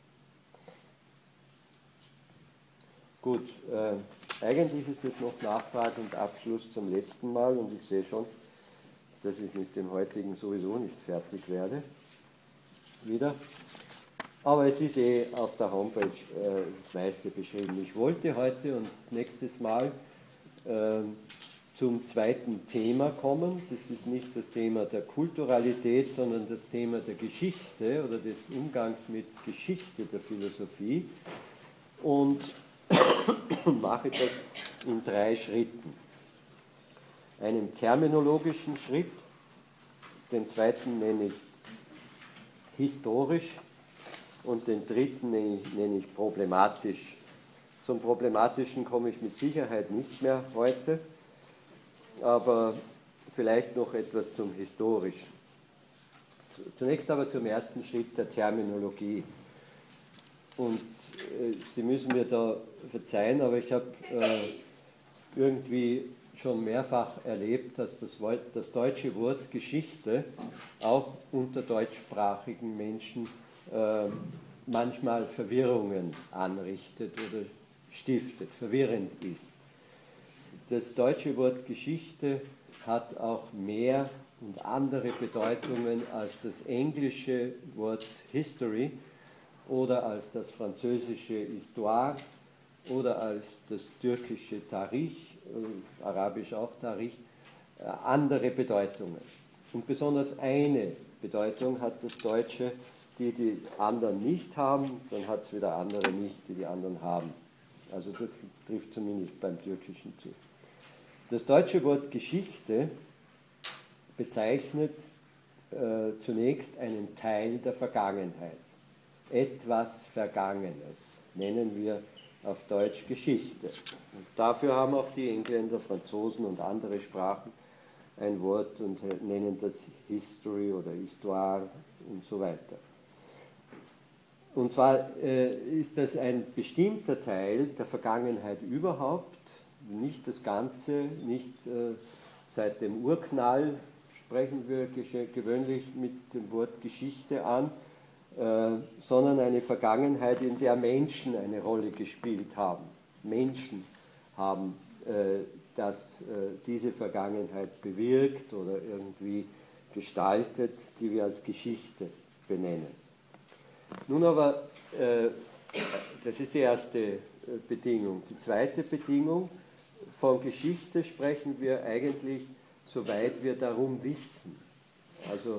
Gut, äh, eigentlich ist es noch Nachtrag und Abschluss zum letzten Mal, und ich sehe schon, dass ich mit dem heutigen sowieso nicht fertig werde. Wieder. Aber es ist eh auf der Homepage äh, das meiste beschrieben. Ich wollte heute und nächstes Mal äh, zum zweiten Thema kommen. Das ist nicht das Thema der Kulturalität, sondern das Thema der Geschichte oder des Umgangs mit Geschichte der Philosophie, und mache das in drei Schritten. Einen terminologischen Schritt, den zweiten nenne ich historisch und den dritten nenne ich, nenne ich problematisch. Zum Problematischen komme ich mit Sicherheit nicht mehr heute, aber vielleicht noch etwas zum Historischen. Zunächst aber zum ersten Schritt der Terminologie. Und äh, Sie müssen mir da verzeihen, aber ich habe äh, irgendwie schon mehrfach erlebt, dass das, Wort, das deutsche Wort Geschichte auch unter deutschsprachigen Menschen äh, manchmal Verwirrungen anrichtet oder stiftet, verwirrend ist. Das deutsche Wort Geschichte hat auch mehr und andere Bedeutungen als das englische Wort History oder als das französische Histoire oder als das türkische Tarich, äh, arabisch auch Tarich, äh, andere Bedeutungen. Und besonders eine Bedeutung hat das Deutsche, die die anderen nicht haben, dann hat es wieder andere nicht, die die anderen haben. Also das trifft zumindest beim Türkischen zu. Das deutsche Wort Geschichte bezeichnet äh, zunächst einen Teil der Vergangenheit. Etwas Vergangenes nennen wir auf Deutsch Geschichte. Und dafür haben auch die Engländer, Franzosen und andere Sprachen ein Wort und nennen das History oder Histoire und so weiter. Und zwar äh, ist das ein bestimmter Teil der Vergangenheit überhaupt, nicht das Ganze, nicht äh, seit dem Urknall sprechen wir gewöhnlich mit dem Wort Geschichte an, äh, sondern eine Vergangenheit, in der Menschen eine Rolle gespielt haben. Menschen haben äh, das, äh, diese Vergangenheit bewirkt oder irgendwie gestaltet, die wir als Geschichte benennen. Nun aber, äh, das ist die erste äh, Bedingung. Die zweite Bedingung, von Geschichte sprechen wir eigentlich, soweit wir darum wissen. Also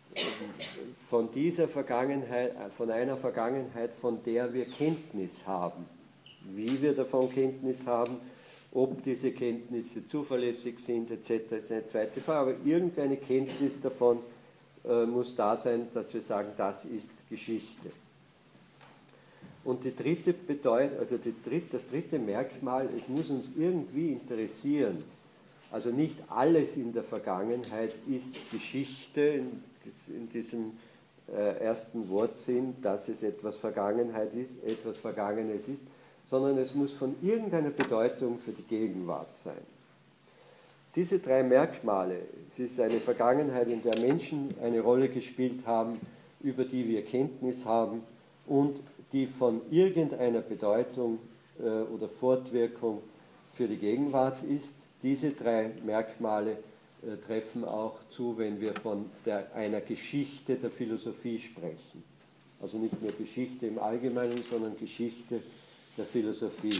von dieser Vergangenheit, von einer Vergangenheit, von der wir Kenntnis haben. Wie wir davon Kenntnis haben, ob diese Kenntnisse zuverlässig sind, et cetera, ist eine zweite Frage. Aber irgendeine Kenntnis davon äh, muss da sein, dass wir sagen, das ist Geschichte. Und die dritte Bedeutung, also die dritte, das dritte Merkmal, es muss uns irgendwie interessieren. Also nicht alles in der Vergangenheit ist Geschichte, in, in diesem äh, ersten Wortsinn, dass es etwas Vergangenheit ist, etwas Vergangenes ist, sondern es muss von irgendeiner Bedeutung für die Gegenwart sein. Diese drei Merkmale, es ist eine Vergangenheit, in der Menschen eine Rolle gespielt haben, über die wir Kenntnis haben und die von irgendeiner Bedeutung äh, oder Fortwirkung für die Gegenwart ist. Diese drei Merkmale äh, treffen auch zu, wenn wir von der, einer Geschichte der Philosophie sprechen. Also nicht nur Geschichte im Allgemeinen, sondern Geschichte der Philosophie.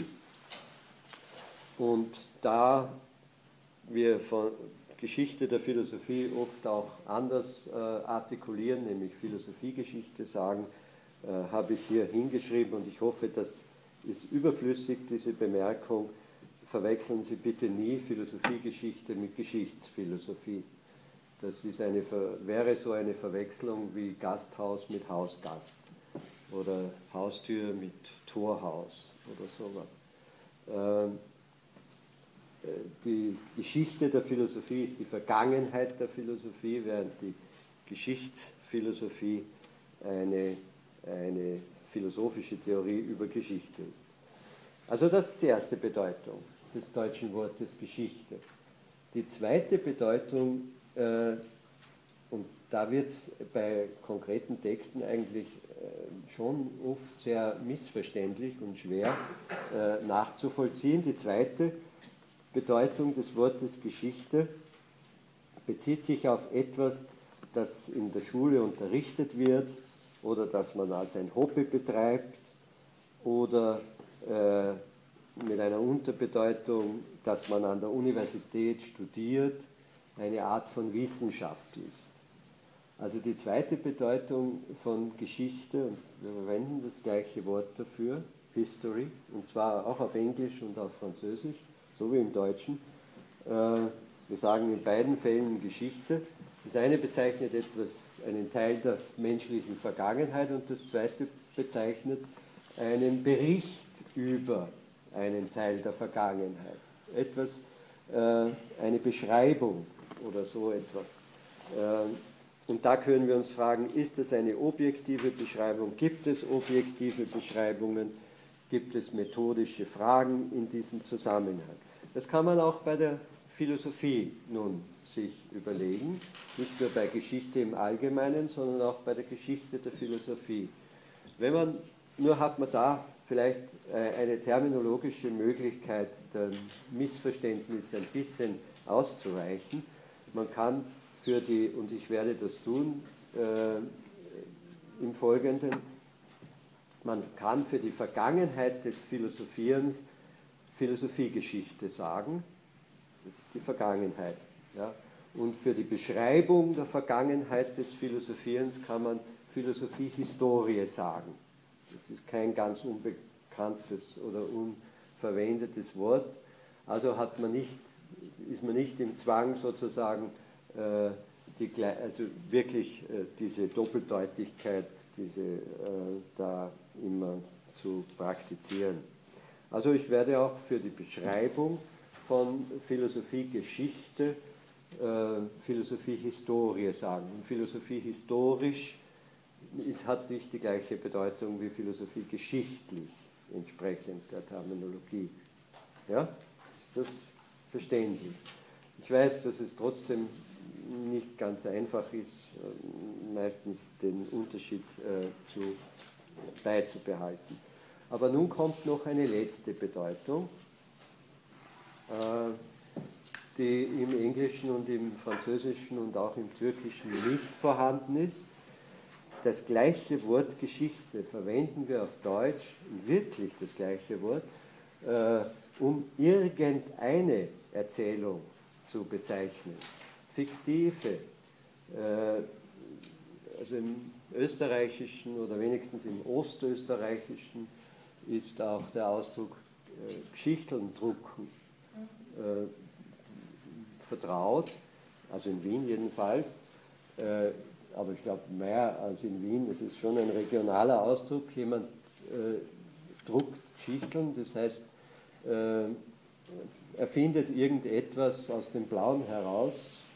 Und da wir von Geschichte der Philosophie oft auch anders äh, artikulieren, nämlich Philosophiegeschichte sagen, äh, habe ich hier hingeschrieben und ich hoffe, das ist überflüssig, diese Bemerkung. Verwechseln Sie bitte nie Philosophiegeschichte mit Geschichtsphilosophie. Das ist eine, wäre so eine Verwechslung wie Gasthaus mit Hausgast oder Haustür mit Torhaus oder sowas. Die Geschichte der Philosophie ist die Vergangenheit der Philosophie, während die Geschichtsphilosophie eine, eine philosophische Theorie über Geschichte ist. Also das ist die erste Bedeutung des deutschen Wortes Geschichte. Die zweite Bedeutung, äh, und da wird es bei konkreten Texten eigentlich äh, schon oft sehr missverständlich und schwer äh, nachzuvollziehen. Die zweite Bedeutung des Wortes Geschichte bezieht sich auf etwas, das in der Schule unterrichtet wird oder das man als ein Hobby betreibt oder äh, mit einer Unterbedeutung, dass man an der Universität studiert, eine Art von Wissenschaft ist. Also die zweite Bedeutung von Geschichte, und wir verwenden das gleiche Wort dafür, History, und zwar auch auf Englisch und auf Französisch, so wie im Deutschen. Wir sagen in beiden Fällen Geschichte. Das eine bezeichnet etwas, einen Teil der menschlichen Vergangenheit und das zweite bezeichnet einen Bericht über einen Teil der Vergangenheit. Etwas, äh, eine Beschreibung oder so etwas. Äh, und da können wir uns fragen, ist das eine objektive Beschreibung? Gibt es objektive Beschreibungen? Gibt es methodische Fragen in diesem Zusammenhang? Das kann man auch bei der Philosophie nun sich überlegen, nicht nur bei Geschichte im Allgemeinen, sondern auch bei der Geschichte der Philosophie. Wenn man, nur hat man da vielleicht eine terminologische Möglichkeit, dem Missverständnis ein bisschen auszuweichen. Man kann für die, und ich werde das tun äh, im Folgenden, man kann für die Vergangenheit des Philosophierens Philosophiegeschichte sagen. Das ist die Vergangenheit. Ja. Und für die Beschreibung der Vergangenheit des Philosophierens kann man Philosophiehistorie sagen. Das ist kein ganz unbekanntes oder unverwendetes Wort. Also hat man nicht, ist man nicht im Zwang, sozusagen äh, die, also wirklich äh, diese Doppeldeutigkeit, diese äh, da immer zu praktizieren. Also ich werde auch für die Beschreibung von Philosophiegeschichte äh, Philosophiehistorie sagen. Und Philosophiehistorisch es hat nicht die gleiche Bedeutung wie Philosophie geschichtlich, entsprechend der Terminologie. Ja? Ist das verständlich? Ich weiß, dass es trotzdem nicht ganz einfach ist, meistens den Unterschied äh, zu, beizubehalten. Aber nun kommt noch eine letzte Bedeutung, äh, die im Englischen und im Französischen und auch im Türkischen nicht vorhanden ist. Das gleiche Wort Geschichte verwenden wir auf Deutsch, wirklich das gleiche Wort, äh, um irgendeine Erzählung zu bezeichnen. Fiktive, äh, also im Österreichischen oder wenigstens im Ostösterreichischen ist auch der Ausdruck äh, Geschichteln drucken äh, vertraut, also in Wien jedenfalls. Äh, aber ich glaube mehr als in Wien, es ist schon ein regionaler Ausdruck, jemand äh, druckt Geschichteln, das heißt, äh, erfindet irgendetwas aus dem Blauen heraus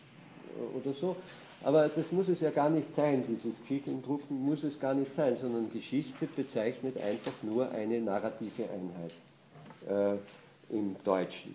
oder so, aber das muss es ja gar nicht sein, dieses Geschichtendrucken muss es gar nicht sein, sondern Geschichte bezeichnet einfach nur eine narrative Einheit äh, im Deutschen.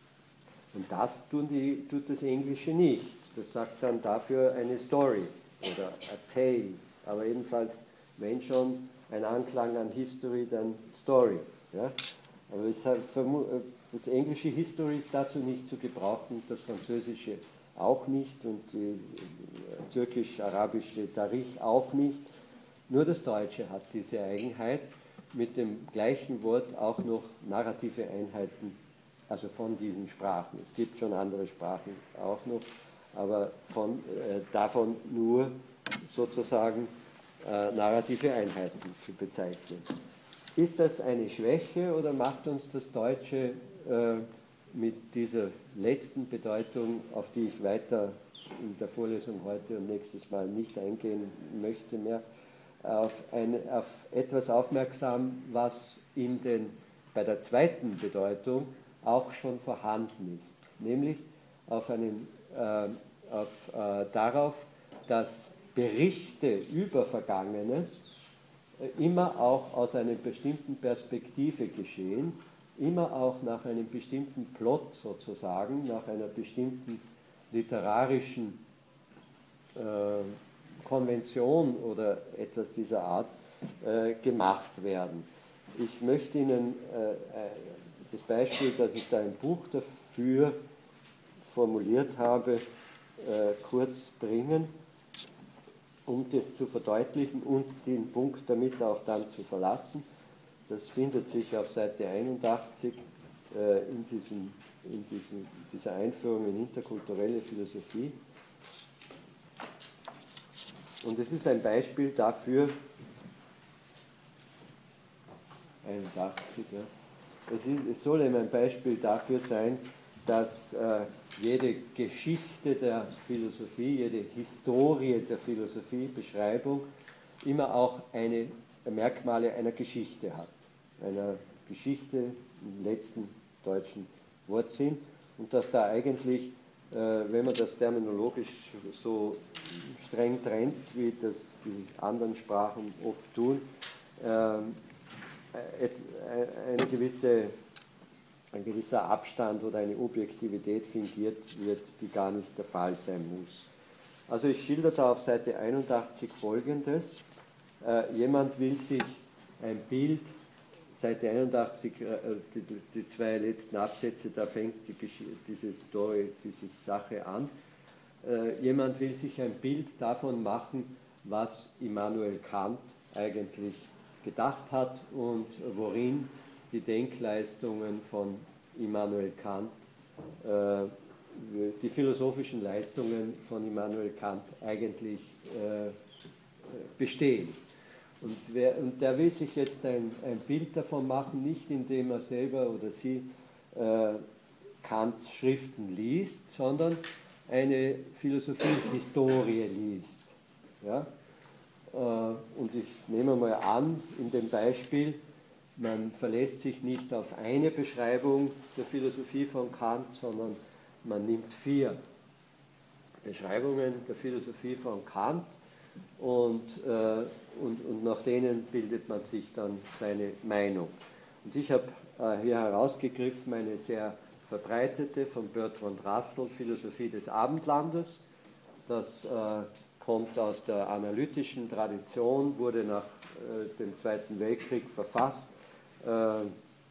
Und das tun die, tut das Englische nicht, das sagt dann dafür eine Story oder a tale, aber jedenfalls, wenn schon ein Anklang an History, dann Story. Ja? Aber es hat, das englische History ist dazu nicht zu gebrauchen, das französische auch nicht und die türkisch-arabische Tarich auch nicht. Nur das Deutsche hat diese Eigenheit, mit dem gleichen Wort auch noch narrative Einheiten, also von diesen Sprachen. Es gibt schon andere Sprachen auch noch, aber von, äh, davon nur sozusagen äh, narrative Einheiten zu bezeichnen. Ist das eine Schwäche oder macht uns das Deutsche äh, mit dieser letzten Bedeutung, auf die ich weiter in der Vorlesung heute und nächstes Mal nicht eingehen möchte mehr, auf, eine, auf etwas aufmerksam, was in den, bei der zweiten Bedeutung auch schon vorhanden ist, nämlich auf einen, äh, auf, äh, darauf, dass Berichte über Vergangenes äh, immer auch aus einer bestimmten Perspektive geschehen, immer auch nach einem bestimmten Plot sozusagen, nach einer bestimmten literarischen äh, Konvention oder etwas dieser Art äh, gemacht werden. Ich möchte Ihnen äh, das Beispiel, das ich da im Buch dafür formuliert habe, äh, kurz bringen, um das zu verdeutlichen und den Punkt damit auch dann zu verlassen. Das findet sich auf Seite einundachtzig äh, in, diesem, in diesem, dieser Einführung in interkulturelle Philosophie. Und es ist ein Beispiel dafür, einundachtzig, ja. Es, ist, es soll eben ein Beispiel dafür sein, dass äh, jede Geschichte der Philosophie, jede Historie der Philosophie, Beschreibung, immer auch eine Merkmale einer Geschichte hat. Einer Geschichte im letzten deutschen Wortsinn. Und dass da eigentlich, äh, wenn man das terminologisch so streng trennt, wie das die anderen Sprachen oft tun, äh, eine gewisse ein gewisser Abstand oder eine Objektivität fingiert wird, die gar nicht der Fall sein muss. Also ich schilder da auf Seite einundachtzig Folgendes. Äh, jemand will sich ein Bild, Seite einundachtzig, äh, die, die zwei letzten Absätze, da fängt die diese Story, diese Sache an. Äh, jemand will sich ein Bild davon machen, was Immanuel Kant eigentlich gedacht hat und worin die Denkleistungen von Immanuel Kant, äh, die philosophischen Leistungen von Immanuel Kant eigentlich äh, bestehen. Und, wer, und der will sich jetzt ein, ein Bild davon machen, nicht indem er selber oder sie äh, Kants Schriften liest, sondern eine Philosophiehistorie liest. Ja? Äh, und ich nehme mal an, in dem Beispiel, man verlässt sich nicht auf eine Beschreibung der Philosophie von Kant, sondern man nimmt vier Beschreibungen der Philosophie von Kant und, äh, und, und nach denen bildet man sich dann seine Meinung. Und ich habe äh, hier herausgegriffen eine sehr verbreitete von Bertrand Russell Philosophie des Abendlandes. Das äh, kommt aus der analytischen Tradition, wurde nach äh, dem Zweiten Weltkrieg verfasst. Äh,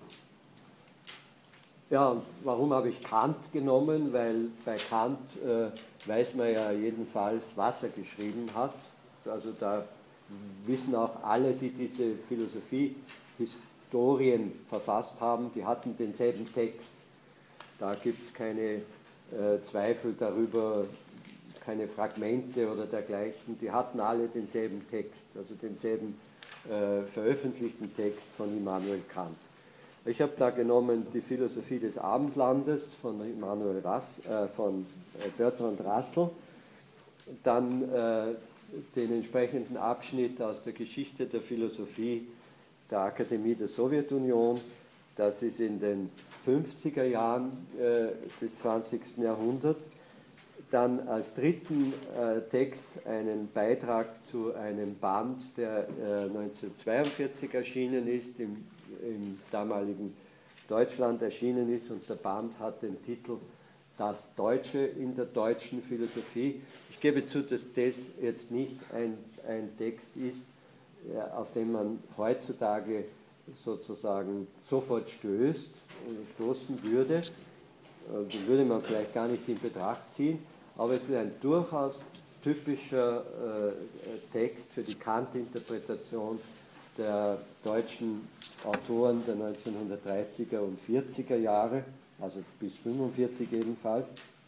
ja, und warum habe ich Kant genommen? Weil bei Kant äh, weiß man ja jedenfalls, was er geschrieben hat. Also da wissen auch alle, die diese Philosophie-Historien verfasst haben, die hatten denselben Text. Da gibt es keine äh, Zweifel darüber, keine Fragmente oder dergleichen. Die hatten alle denselben Text, also denselben äh, veröffentlichten Text von Immanuel Kant. Ich habe da genommen die Philosophie des Abendlandes von, Immanuel Russ, äh, von Bertrand Russell, dann äh, den entsprechenden Abschnitt aus der Geschichte der Philosophie der Akademie der Sowjetunion. Das ist in den fünfziger Jahren äh, des zwanzigsten Jahrhunderts. Dann als dritten äh, Text einen Beitrag zu einem Band, der äh, neunzehnhundertzweiundvierzig erschienen ist, im, im damaligen Deutschland erschienen ist, und der Band hat den Titel Das Deutsche in der deutschen Philosophie. Ich gebe zu, dass das jetzt nicht ein, ein Text ist, auf den man heutzutage sozusagen sofort stößt, stoßen würde. Den würde man vielleicht gar nicht in Betracht ziehen, aber es ist ein durchaus typischer äh, Text für die Kant-Interpretation der deutschen Autoren der neunzehnhundertdreißiger und vierziger Jahre, also bis fünfundvierzig jedenfalls.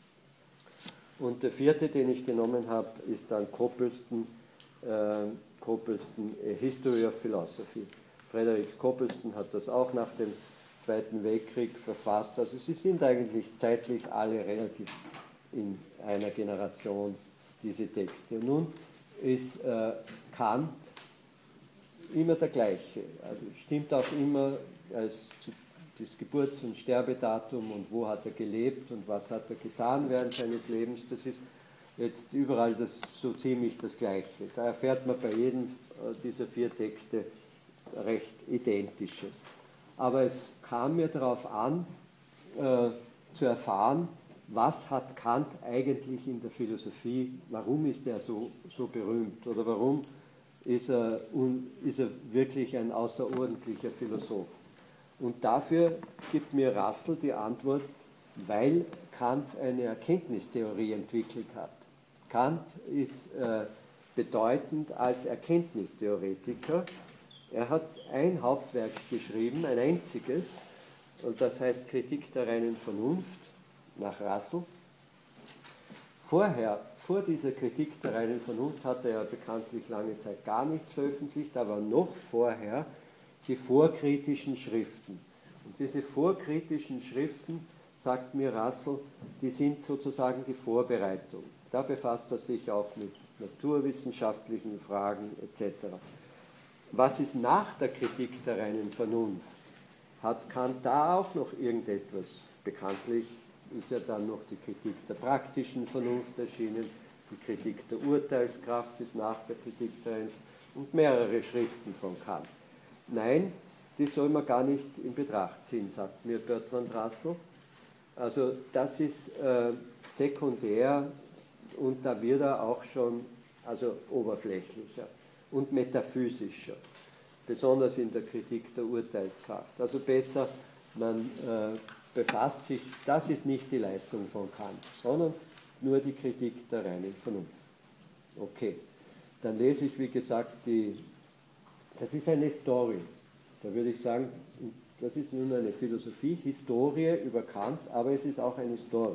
Und der vierte, den ich genommen habe, ist dann Copleston, äh, Copleston A History of Philosophy. Frederick Copleston hat das auch nach dem Zweiten Weltkrieg verfasst. Also sie sind eigentlich zeitlich alle relativ in einer Generation, diese Texte. Nun ist äh, Kant immer der gleiche. Also stimmt auch immer als das Geburts- und Sterbedatum und wo hat er gelebt und was hat er getan während seines Lebens. Das ist jetzt überall das, so ziemlich das Gleiche. Da erfährt man bei jedem dieser vier Texte recht Identisches. Aber es kam mir darauf an, äh, zu erfahren, was hat Kant eigentlich in der Philosophie, warum ist er so, so berühmt oder warum ist er, un, ist er wirklich ein außerordentlicher Philosoph. Und dafür gibt mir Russell die Antwort, weil Kant eine Erkenntnistheorie entwickelt hat. Kant ist äh, bedeutend als Erkenntnistheoretiker. Er hat ein Hauptwerk geschrieben, ein einziges, und das heißt Kritik der reinen Vernunft, nach Russell. Vorher, vor dieser Kritik der reinen Vernunft, hat er ja bekanntlich lange Zeit gar nichts veröffentlicht, aber noch vorher die vorkritischen Schriften. Und diese vorkritischen Schriften, sagt mir Russell, die sind sozusagen die Vorbereitung. Da befasst er sich auch mit naturwissenschaftlichen Fragen et cetera. Was ist nach der Kritik der reinen Vernunft? Hat Kant da auch noch irgendetwas? Bekanntlich ist ja dann noch die Kritik der praktischen Vernunft erschienen, die Kritik der Urteilskraft ist nach der Kritik der reinen Vernunft und mehrere Schriften von Kant. Nein, die soll man gar nicht in Betracht ziehen, sagt mir Bertrand Russell. Also das ist äh, sekundär und da wird er auch schon also oberflächlicher und metaphysischer, besonders in der Kritik der Urteilskraft. Also besser, man äh, befasst sich, das ist nicht die Leistung von Kant, sondern nur die Kritik der reinen Vernunft. Okay, dann lese ich, wie gesagt, die, das ist eine Story. Da würde ich sagen, das ist nun eine Philosophie, Historie über Kant, aber es ist auch eine Story.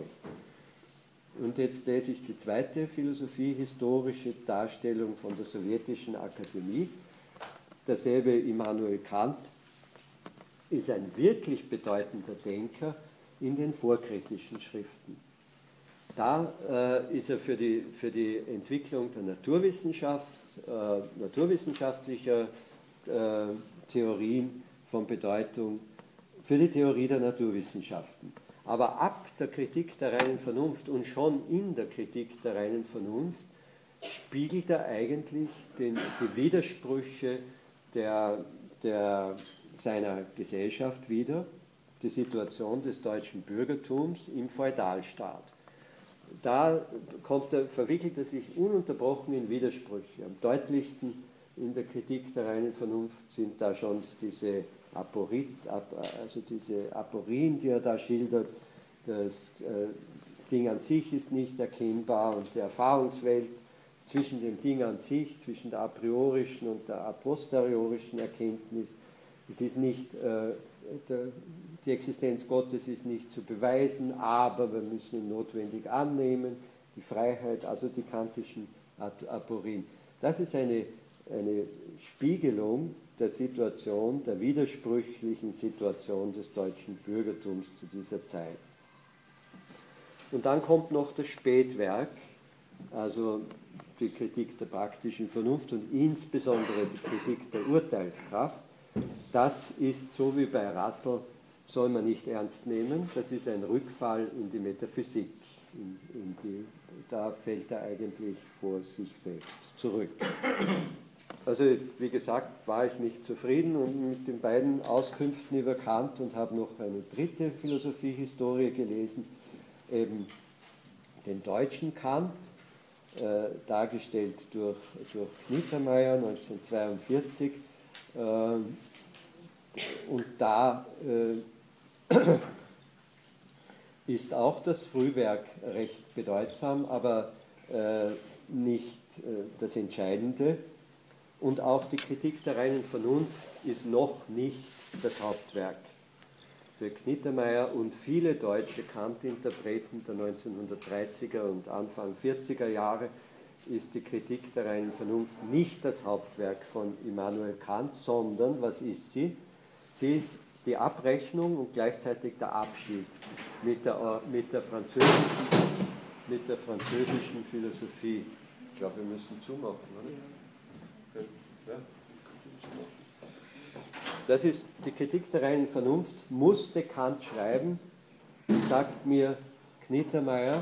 Und jetzt lese ich die zweite Philosophie, historische Darstellung von der Sowjetischen Akademie. Derselbe Immanuel Kant ist ein wirklich bedeutender Denker in den vorkritischen Schriften. Da äh, ist er für die, für die Entwicklung der Naturwissenschaft, äh, naturwissenschaftlicher äh, Theorien von Bedeutung für die Theorie der Naturwissenschaften. Aber ab der Kritik der reinen Vernunft und schon in der Kritik der reinen Vernunft spiegelt er eigentlich den, die Widersprüche der, der, seiner Gesellschaft wider, die Situation des deutschen Bürgertums im Feudalstaat. Da kommt er, verwickelt er sich ununterbrochen in Widersprüche. Am deutlichsten in der Kritik der reinen Vernunft sind da schon diese Aporit, also diese Aporien, die er da schildert. Das äh, Ding an sich ist nicht erkennbar und die Erfahrungswelt zwischen dem Ding an sich, zwischen der a priorischen und der a posteriorischen Erkenntnis. Es ist nicht, äh, der, die Existenz Gottes ist nicht zu beweisen, aber wir müssen ihn notwendig annehmen. Die Freiheit, also die kantischen Aporien. Das ist eine, eine Spiegelung der Situation, der widersprüchlichen Situation des deutschen Bürgertums zu dieser Zeit. Und dann kommt noch das Spätwerk, also die Kritik der praktischen Vernunft und insbesondere die Kritik der Urteilskraft. Das ist, so wie bei Russell, soll man nicht ernst nehmen, das ist ein Rückfall in die Metaphysik. In, in die, da fällt er eigentlich vor sich selbst zurück. Also, wie gesagt, war ich nicht zufrieden mit den beiden Auskünften über Kant und habe noch eine dritte Philosophiehistorie gelesen, eben den deutschen Kant, äh, dargestellt durch, durch Knittermeier neunzehnhundertzweiundvierzig. Äh, und da äh, ist auch das Frühwerk recht bedeutsam, aber äh, nicht äh, das Entscheidende. Und auch die Kritik der reinen Vernunft ist noch nicht das Hauptwerk. Für Knittermeier und viele deutsche Kant-Interpreten der neunzehnhundertdreißiger und Anfang vierziger Jahre ist die Kritik der reinen Vernunft nicht das Hauptwerk von Immanuel Kant, sondern, was ist sie? Sie ist die Abrechnung und gleichzeitig der Abschied mit der, mit der, französischen, mit der französischen Philosophie. Ich glaube, wir müssen zumachen, oder? Ja. Das ist die Kritik der reinen Vernunft, musste Kant schreiben, sagt mir Knittermeier,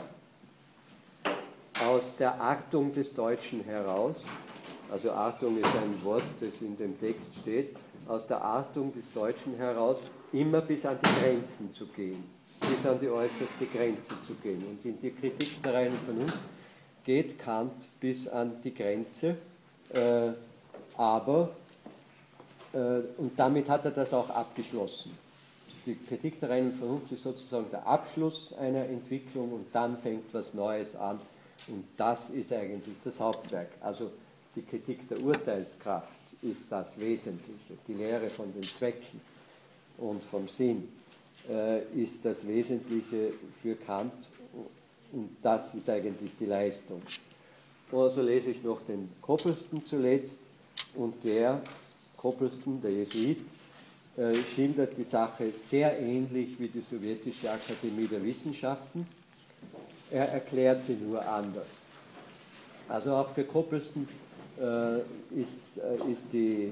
aus der Artung des Deutschen heraus, also Artung ist ein Wort, das in dem Text steht, aus der Artung des Deutschen heraus immer bis an die Grenzen zu gehen, bis an die äußerste Grenze zu gehen. Und in die Kritik der reinen Vernunft geht Kant bis an die Grenze, äh, aber und damit hat er das auch abgeschlossen. Die Kritik der reinen Vernunft ist sozusagen der Abschluss einer Entwicklung und dann fängt was Neues an. Und das ist eigentlich das Hauptwerk. Also die Kritik der Urteilskraft ist das Wesentliche. Die Lehre von den Zwecken und vom Sinn äh, ist das Wesentliche für Kant und das ist eigentlich die Leistung. Also lese ich noch den Copleston zuletzt und der Copleston, der Jesuit, äh, schildert die Sache sehr ähnlich wie die Sowjetische Akademie der Wissenschaften. Er erklärt sie nur anders. Also auch für Copleston äh, ist, äh, ist, die,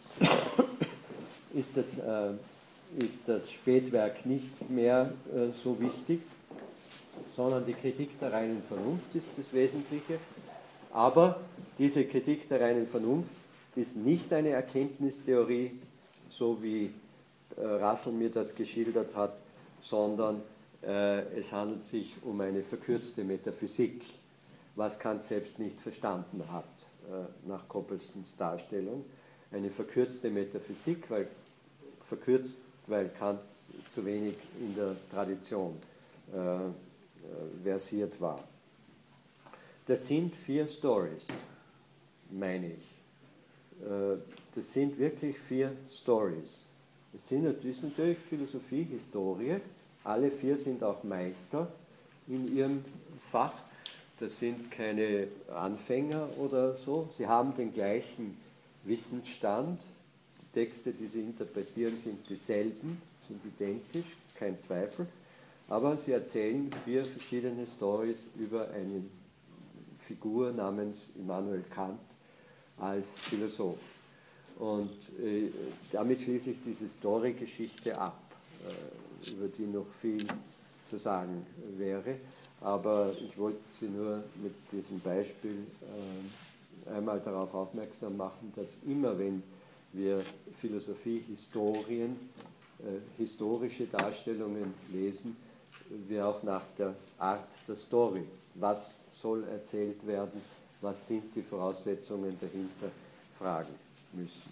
ist, das, äh, ist das Spätwerk nicht mehr äh, so wichtig, sondern die Kritik der reinen Vernunft ist das Wesentliche. Aber diese Kritik der reinen Vernunft ist nicht eine Erkenntnistheorie, so wie äh, Russell mir das geschildert hat, sondern äh, es handelt sich um eine verkürzte Metaphysik, was Kant selbst nicht verstanden hat, äh, nach Coplestons Darstellung. Eine verkürzte Metaphysik, weil, verkürzt, weil Kant zu wenig in der Tradition äh, äh, versiert war. Das sind vier Stories, meine ich. Äh, das sind wirklich vier Stories. Das sind das ist natürlich Philosophie, Historie. Alle vier sind auch Meister in ihrem Fach. Das sind keine Anfänger oder so. Sie haben den gleichen Wissensstand. Die Texte, die sie interpretieren, sind dieselben, sind identisch, kein Zweifel. Aber sie erzählen vier verschiedene Stories über eine Figur namens Immanuel Kant als Philosoph. Und äh, damit schließe ich diese Story-Geschichte ab, äh, über die noch viel zu sagen wäre. Aber ich wollte Sie nur mit diesem Beispiel äh, einmal darauf aufmerksam machen, dass immer, wenn wir Philosophie-Historien, äh, historische Darstellungen lesen, wir auch nach der Art der Story, was soll erzählt werden, was sind die Voraussetzungen dahinter, fragen müssen.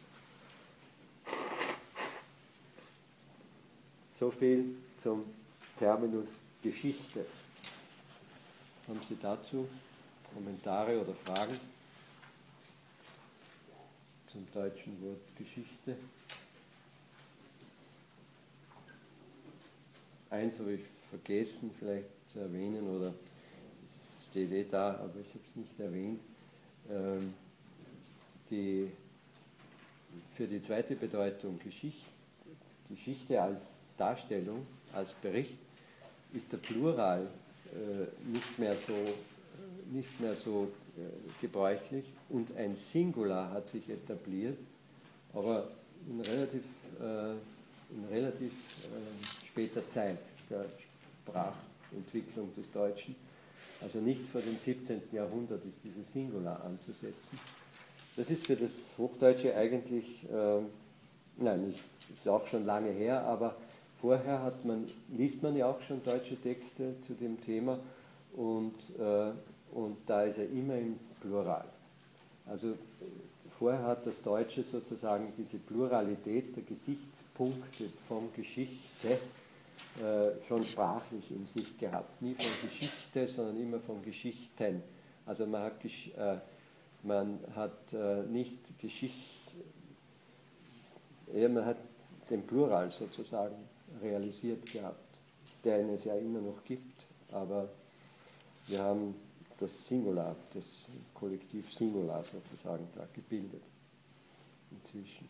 So viel zum Terminus Geschichte. Haben Sie dazu Kommentare oder Fragen zum deutschen Wort Geschichte? Eins habe ich vergessen, vielleicht zu erwähnen, oder es steht eh da, aber ich habe es nicht erwähnt. Ähm, die, für die zweite Bedeutung Geschichte, Geschichte als Darstellung, als Bericht, ist der Plural äh, nicht mehr so, nicht mehr so äh, gebräuchlich und ein Singular hat sich etabliert, aber in relativ, äh, in relativ äh, später Zeit der Sprachentwicklung des Deutschen. Also nicht vor dem siebzehnten Jahrhundert ist dieses Singular anzusetzen. Das ist für das Hochdeutsche eigentlich, äh, nein, nicht, ist auch schon lange her, aber vorher hat man, liest man ja auch schon deutsche Texte zu dem Thema und, äh, und da ist er immer im Plural. Also vorher hat das Deutsche sozusagen diese Pluralität der Gesichtspunkte von Geschichte äh, schon sprachlich in sich gehabt. Nie von Geschichte, sondern immer von Geschichten. Also man hat, äh, man hat äh, nicht Geschichte, ja, man hat den Plural sozusagen realisiert gehabt, den es ja immer noch gibt, aber wir haben das Singular, das Kollektiv Singular sozusagen da gebildet inzwischen.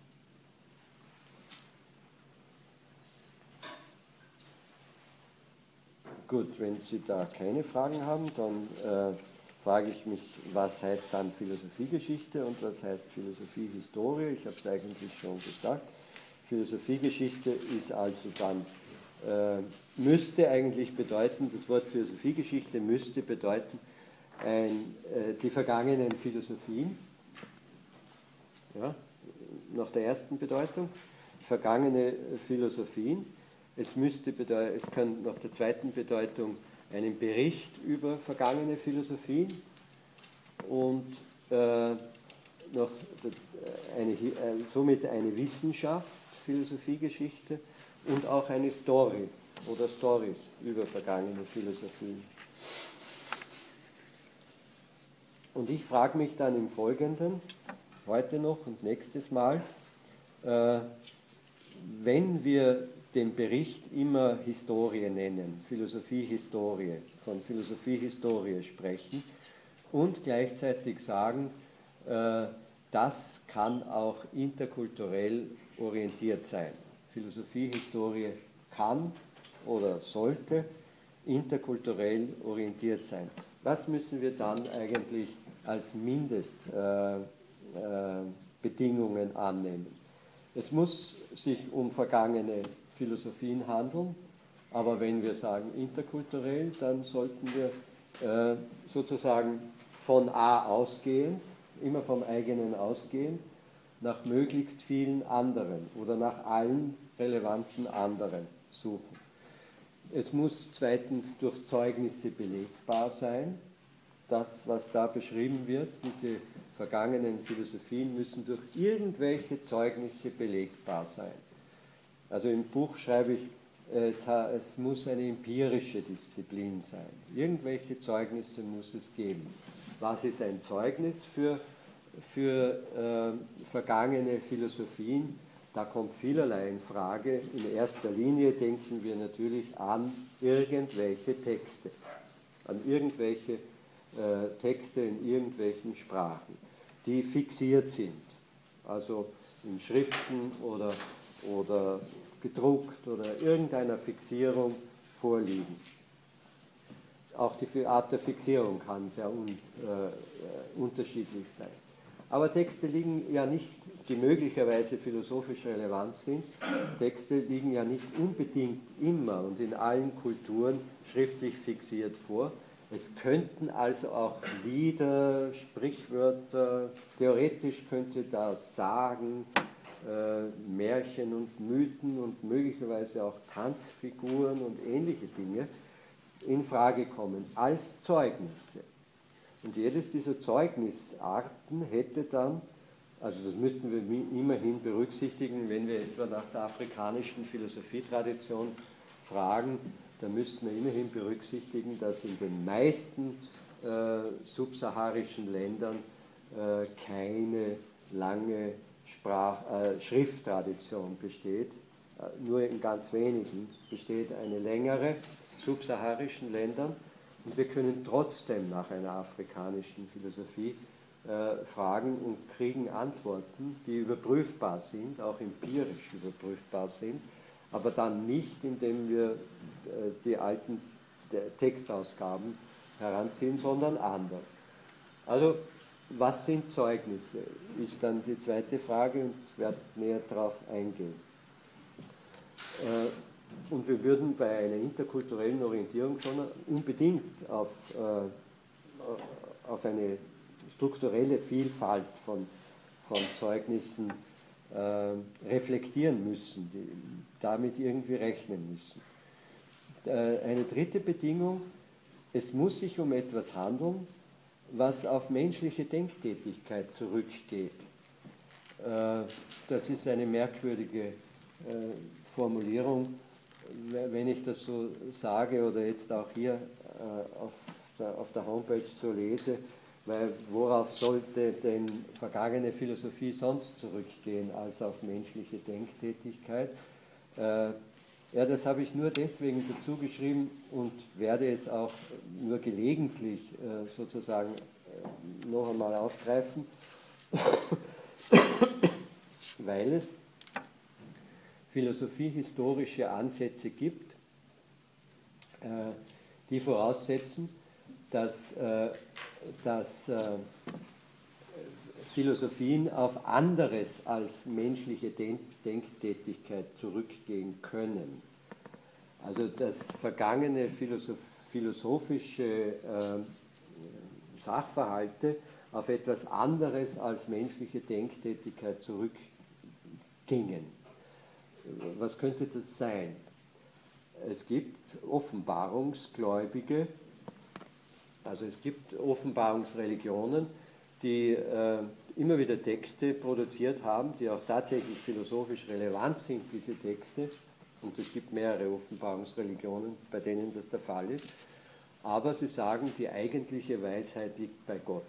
Gut, wenn Sie da keine Fragen haben, dann äh, frage ich mich, was heißt dann Philosophiegeschichte und was heißt Philosophiehistorie? Ich habe es eigentlich schon gesagt. Philosophiegeschichte ist also dann, äh, müsste eigentlich bedeuten, das Wort Philosophiegeschichte müsste bedeuten, ein, äh, die vergangenen Philosophien, ja, nach der ersten Bedeutung, vergangene Philosophien. Es müsste bedeuten, es kann nach der zweiten Bedeutung einen Bericht über vergangene Philosophien und äh, noch eine, somit eine Wissenschaft, Philosophiegeschichte und auch eine Story oder Stories über vergangene Philosophien. Und ich frage mich dann im Folgenden, heute noch und nächstes Mal, äh, wenn wir den Bericht immer Historie nennen, Philosophie-Historie, von Philosophie-Historie sprechen und gleichzeitig sagen, äh, das kann auch interkulturell orientiert sein. Philosophie-Historie kann oder sollte interkulturell orientiert sein. Was müssen wir dann eigentlich als Mindestbedingungen äh, äh, annehmen? Es muss sich um vergangene Philosophien handeln, aber wenn wir sagen interkulturell, dann sollten wir äh, sozusagen von A ausgehen, immer vom eigenen ausgehen, nach möglichst vielen anderen oder nach allen relevanten anderen suchen. Es muss zweitens durch Zeugnisse belegbar sein. Das, was da beschrieben wird, diese vergangenen Philosophien müssen durch irgendwelche Zeugnisse belegbar sein. Also im Buch schreibe ich, es, es muss eine empirische Disziplin sein. Irgendwelche Zeugnisse muss es geben. Was ist ein Zeugnis für, für äh, vergangene Philosophien? Da kommt vielerlei in Frage. In erster Linie denken wir natürlich an irgendwelche Texte, an irgendwelche äh, Texte in irgendwelchen Sprachen, die fixiert sind, also in Schriften oder, oder gedruckt oder irgendeiner Fixierung vorliegen. Auch die Art der Fixierung kann sehr un, äh, unterschiedlich sein. Aber Texte liegen ja nicht, die möglicherweise philosophisch relevant sind, Texte liegen ja nicht unbedingt immer und in allen Kulturen schriftlich fixiert vor. Es könnten also auch Lieder, Sprichwörter, theoretisch könnte da Sagen, äh, Märchen und Mythen und möglicherweise auch Tanzfiguren und ähnliche Dinge in Frage kommen als Zeugnisse. Und jedes dieser Zeugnisarten hätte dann, also das müssten wir immerhin berücksichtigen, wenn wir etwa nach der afrikanischen Philosophietradition fragen, dann müssten wir immerhin berücksichtigen, dass in den meisten äh, subsaharischen Ländern äh, keine lange Sprach, äh, Schrifttradition besteht. Äh, nur in ganz wenigen besteht eine längere, subsaharischen Ländern. Und wir können trotzdem nach einer afrikanischen Philosophie äh, fragen und kriegen Antworten, die überprüfbar sind, auch empirisch überprüfbar sind, aber dann nicht, indem wir äh, die alten Textausgaben heranziehen, sondern anders. Also, was sind Zeugnisse? Ist dann die zweite Frage und werde näher darauf eingehen. Äh, Und wir würden bei einer interkulturellen Orientierung schon unbedingt auf, äh, auf eine strukturelle Vielfalt von, von Zeugnissen äh, reflektieren müssen, die damit irgendwie rechnen müssen. Äh, eine dritte Bedingung, es muss sich um etwas handeln, was auf menschliche Denktätigkeit zurückgeht. Äh, das ist eine merkwürdige äh, Formulierung, wenn ich das so sage oder jetzt auch hier äh, auf, der, auf der Homepage so lese, weil worauf sollte denn vergangene Philosophie sonst zurückgehen als auf menschliche Denktätigkeit? Äh, ja, das habe ich nur deswegen dazu geschrieben und werde es auch nur gelegentlich äh, sozusagen äh, noch einmal aufgreifen, weil es philosophiehistorische Ansätze gibt, äh, die voraussetzen, dass, äh, dass äh, Philosophien auf anderes als menschliche Denk Denktätigkeit zurückgehen können. Also dass vergangene philosoph philosophische äh, Sachverhalte auf etwas anderes als menschliche Denktätigkeit zurückgingen. Was könnte das sein? Es gibt Offenbarungsgläubige, also es gibt Offenbarungsreligionen, die äh, immer wieder Texte produziert haben, die auch tatsächlich philosophisch relevant sind, diese Texte. Und es gibt mehrere Offenbarungsreligionen, bei denen das der Fall ist. Aber sie sagen, die eigentliche Weisheit liegt bei Gott.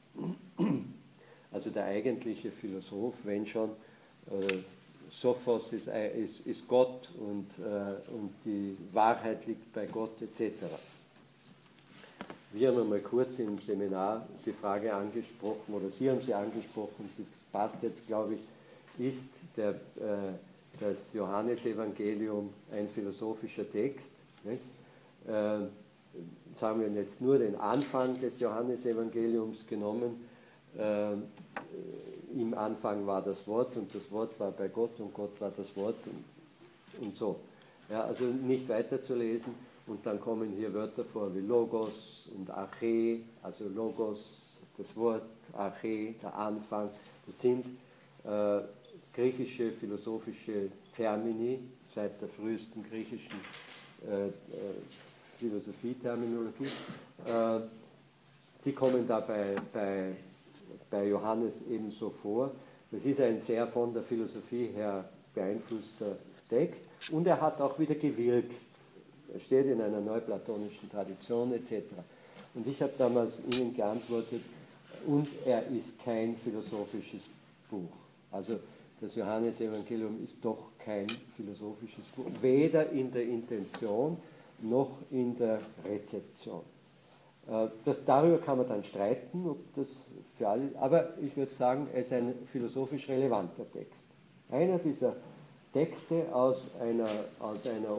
Also der eigentliche Philosoph, wenn schon, äh, Sophos ist, ist, ist Gott und, äh, und die Wahrheit liegt bei Gott et cetera. Wir haben einmal kurz im Seminar die Frage angesprochen, oder Sie haben sie angesprochen, das passt jetzt, glaube ich, ist der, äh, das Johannesevangelium ein philosophischer Text? Nicht? Äh, jetzt haben wir jetzt nur den Anfang des Johannesevangeliums genommen. Äh, Im Anfang war das Wort und das Wort war bei Gott und Gott war das Wort und, und so. Ja, also nicht weiterzulesen und dann kommen hier Wörter vor wie Logos und Arche, also Logos, das Wort, Arche, der Anfang. Das sind äh, griechische philosophische Termini, seit der frühesten griechischen äh, äh, Philosophie-Terminologie. Äh, die kommen da bei, bei, bei Johannes ebenso vor. Das ist ein sehr von der Philosophie her beeinflusster Text und er hat auch wieder gewirkt. Er steht in einer neuplatonischen Tradition et cetera. Und ich habe damals Ihnen geantwortet, und er ist kein philosophisches Buch. Also das Johannesevangelium ist doch kein philosophisches Buch, weder in der Intention noch in der Rezeption. Das, darüber kann man dann streiten, ob das für alle ist, aber ich würde sagen, es ist ein philosophisch relevanter Text. Einer dieser Texte aus einer, aus einer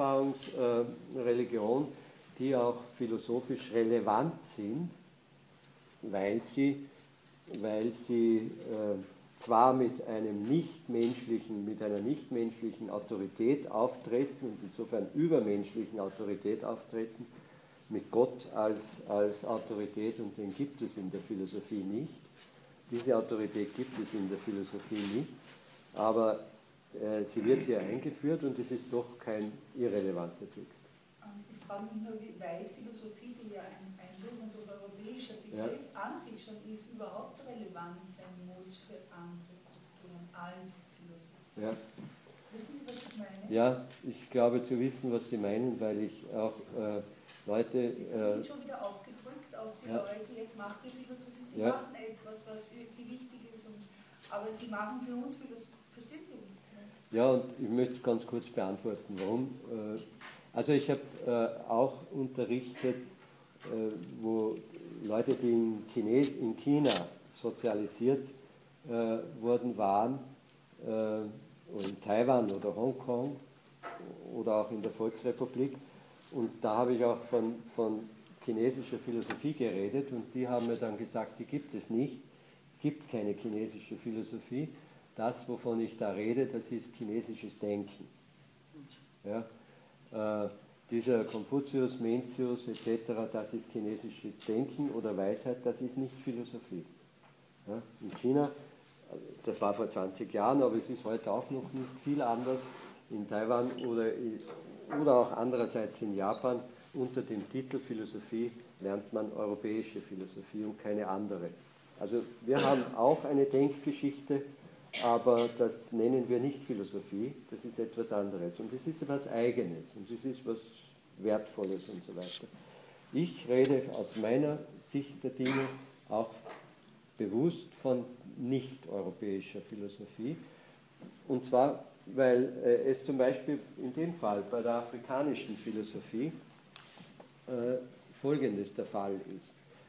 Offenbarungsreligion, die auch philosophisch relevant sind, weil sie, weil sie äh, zwar mit einem nichtmenschlichen, mit einer nichtmenschlichen Autorität auftreten und insofern übermenschlichen Autorität auftreten, mit Gott als, als Autorität, und den gibt es in der Philosophie nicht. Diese Autorität gibt es in der Philosophie nicht, aber äh, sie wird hier eingeführt und es ist doch kein irrelevanter Text. Ich frage mich nur, wie weit Philosophie, die ja ein, ein durch und durch europäischer Begriff ja. an sich schon ist, überhaupt relevant sein muss für andere Kulturen als Philosophie. Ja. Wissen Sie, was ich meine? Ja, ich glaube zu wissen, was Sie meinen, weil ich auch äh, Leute... Ist das äh, nicht schon wieder aufgedrückt auf die ja. Leute, jetzt macht die Philosophie, sie ja. machen etwas, was für sie wichtig ist, und, aber sie machen für uns Philosophie, verstehen Sie nicht? Ja, und ich möchte es ganz kurz beantworten, warum. Äh, Also ich habe äh, auch unterrichtet, äh, wo Leute, die in, Chines, in China sozialisiert äh, worden waren, äh, in Taiwan oder Hongkong oder auch in der Volksrepublik. Und da habe ich auch von, von chinesischer Philosophie geredet und die haben mir dann gesagt, die gibt es nicht. Es gibt keine chinesische Philosophie. Das, wovon ich da rede, das ist chinesisches Denken. Ja? Äh, dieser Konfuzius, Mencius et cetera, das ist chinesisches Denken oder Weisheit, das ist nicht Philosophie. Ja? In China, das war vor zwanzig Jahren, aber es ist heute auch noch nicht viel anders, in Taiwan oder, oder auch andererseits in Japan, unter dem Titel Philosophie lernt man europäische Philosophie und keine andere. Also wir haben auch eine Denkgeschichte, aber das nennen wir nicht Philosophie, das ist etwas anderes und es ist etwas Eigenes und es ist etwas Wertvolles und so weiter. Ich rede aus meiner Sicht der Dinge auch bewusst von nicht-europäischer Philosophie, und zwar, weil äh, es zum Beispiel in dem Fall bei der afrikanischen Philosophie äh, Folgendes der Fall ist.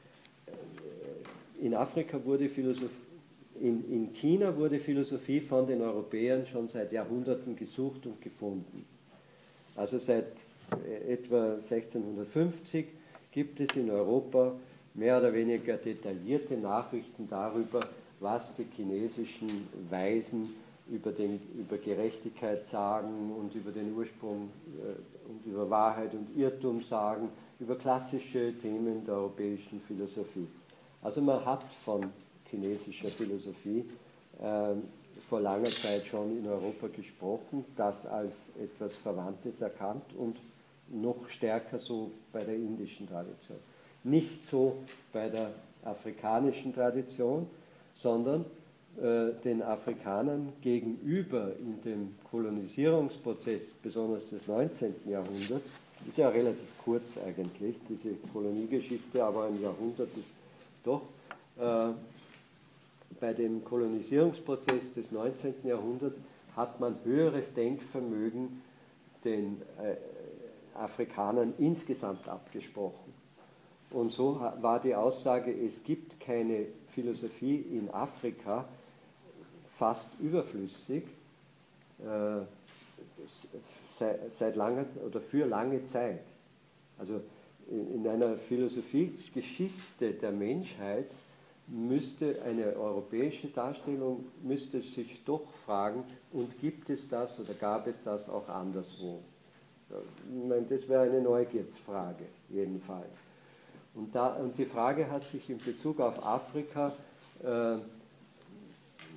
In Afrika wurde Philosophie In, in China wurde Philosophie von den Europäern schon seit Jahrhunderten gesucht und gefunden. Also seit etwa sechzehnhundertfünfzig gibt es in Europa mehr oder weniger detaillierte Nachrichten darüber, was die chinesischen Weisen über, den, über Gerechtigkeit sagen und über den Ursprung äh, und über Wahrheit und Irrtum sagen, über klassische Themen der europäischen Philosophie. Also man hat von chinesischer Philosophie äh, vor langer Zeit schon in Europa gesprochen, das als etwas Verwandtes erkannt und noch stärker so bei der indischen Tradition. Nicht so bei der afrikanischen Tradition, sondern äh, den Afrikanern gegenüber in dem Kolonisierungsprozess, besonders des neunzehnten Jahrhunderts, ist ja relativ kurz eigentlich, diese Koloniegeschichte, aber ein Jahrhundert ist doch, äh, bei dem Kolonisierungsprozess des neunzehnten Jahrhunderts hat man höheres Denkvermögen den äh, Afrikanern insgesamt abgesprochen. Und so war die Aussage, es gibt keine Philosophie in Afrika, fast überflüssig, äh, seit, seit langer oder für lange Zeit. Also in, in einer Philosophiegeschichte der Menschheit müsste eine europäische Darstellung, müsste sich doch fragen, und gibt es das oder gab es das auch anderswo? Ich meine, das wäre eine Neugierdsfrage, jedenfalls. Und, da, und die Frage hat sich in Bezug auf Afrika äh,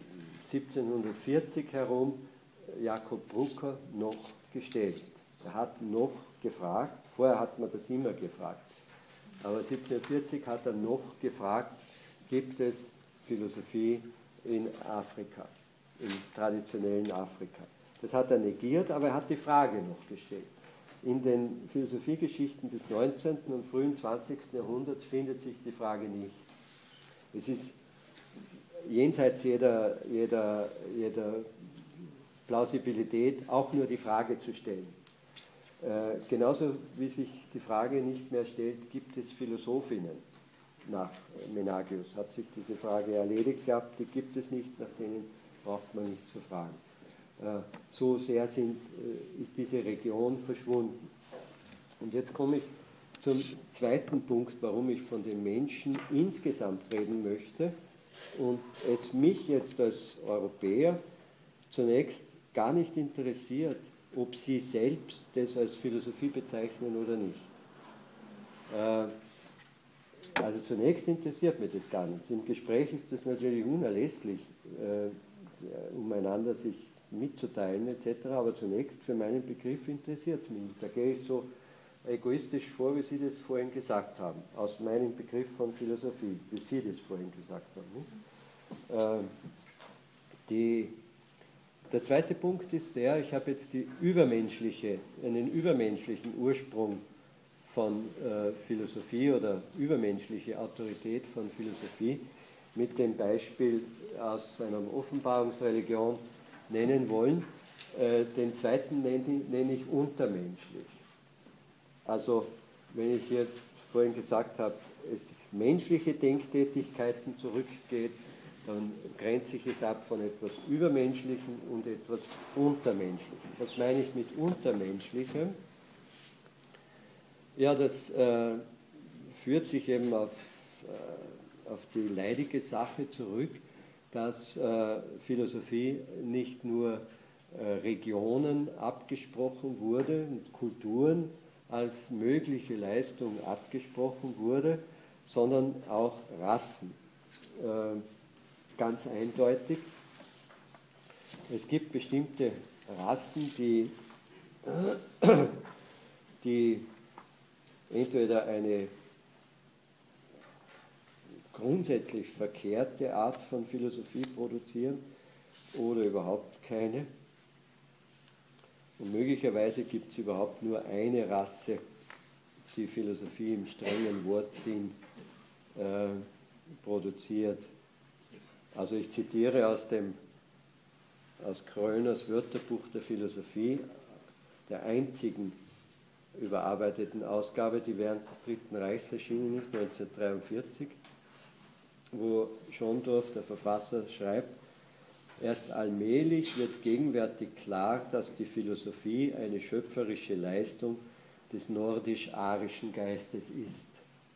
siebzehnhundertvierzig herum Jakob Brucker noch gestellt. Er hat noch gefragt, vorher hat man das immer gefragt, aber siebzehnhundertvierzig hat er noch gefragt, gibt es Philosophie in Afrika, im traditionellen Afrika. Das hat er negiert, aber er hat die Frage noch gestellt. In den Philosophiegeschichten des neunzehnten und frühen zwanzigsten Jahrhunderts findet sich die Frage nicht. Es ist jenseits jeder, jeder, jeder Plausibilität auch nur die Frage zu stellen. Äh, genauso wie sich die Frage nicht mehr stellt, gibt es Philosophinnen nach Menagius? Hat sich diese Frage erledigt gehabt, die gibt es nicht, nach denen braucht man nicht zu fragen. Äh, so sehr sind, äh, ist diese Region verschwunden. Und jetzt komme ich zum zweiten Punkt, warum ich von den Menschen insgesamt reden möchte und es mich jetzt als Europäer zunächst gar nicht interessiert, ob Sie selbst das als Philosophie bezeichnen oder nicht. Also zunächst interessiert mich das gar nicht. Im Gespräch ist das natürlich unerlässlich, um einander sich mitzuteilen et cetera. Aber zunächst für meinen Begriff interessiert es mich nicht. Da gehe ich so egoistisch vor, wie Sie das vorhin gesagt haben, aus meinem Begriff von Philosophie, wie Sie das vorhin gesagt haben. Nicht? Die Der zweite Punkt ist der, ich habe jetzt die übermenschliche, einen übermenschlichen Ursprung von äh, Philosophie oder übermenschliche Autorität von Philosophie mit dem Beispiel aus einer Offenbarungsreligion nennen wollen. Äh, den zweiten nenne, nenne ich untermenschlich. Also wenn ich jetzt vorhin gesagt habe, es menschliche Denktätigkeiten zurückgeht, dann grenze ich es ab von etwas Übermenschlichem und etwas Untermenschlichem. Was meine ich mit Untermenschlichem? Ja, das äh, führt sich eben auf, äh, auf die leidige Sache zurück, dass äh, Philosophie nicht nur äh, Regionen abgesprochen wurde und Kulturen als mögliche Leistung abgesprochen wurde, sondern auch Rassen. Äh, Ganz eindeutig. Es gibt bestimmte Rassen, die, die entweder eine grundsätzlich verkehrte Art von Philosophie produzieren oder überhaupt keine. Und möglicherweise gibt es überhaupt nur eine Rasse, die Philosophie im strengen Wortsinn äh, produziert. Also ich zitiere aus, dem, aus Kröners Wörterbuch der Philosophie, der einzigen überarbeiteten Ausgabe, die während des Dritten Reichs erschienen ist, neunzehnhundertdreiundvierzig, wo Schondorf, der Verfasser, schreibt, erst allmählich wird gegenwärtig klar, dass die Philosophie eine schöpferische Leistung des nordisch-arischen Geistes ist.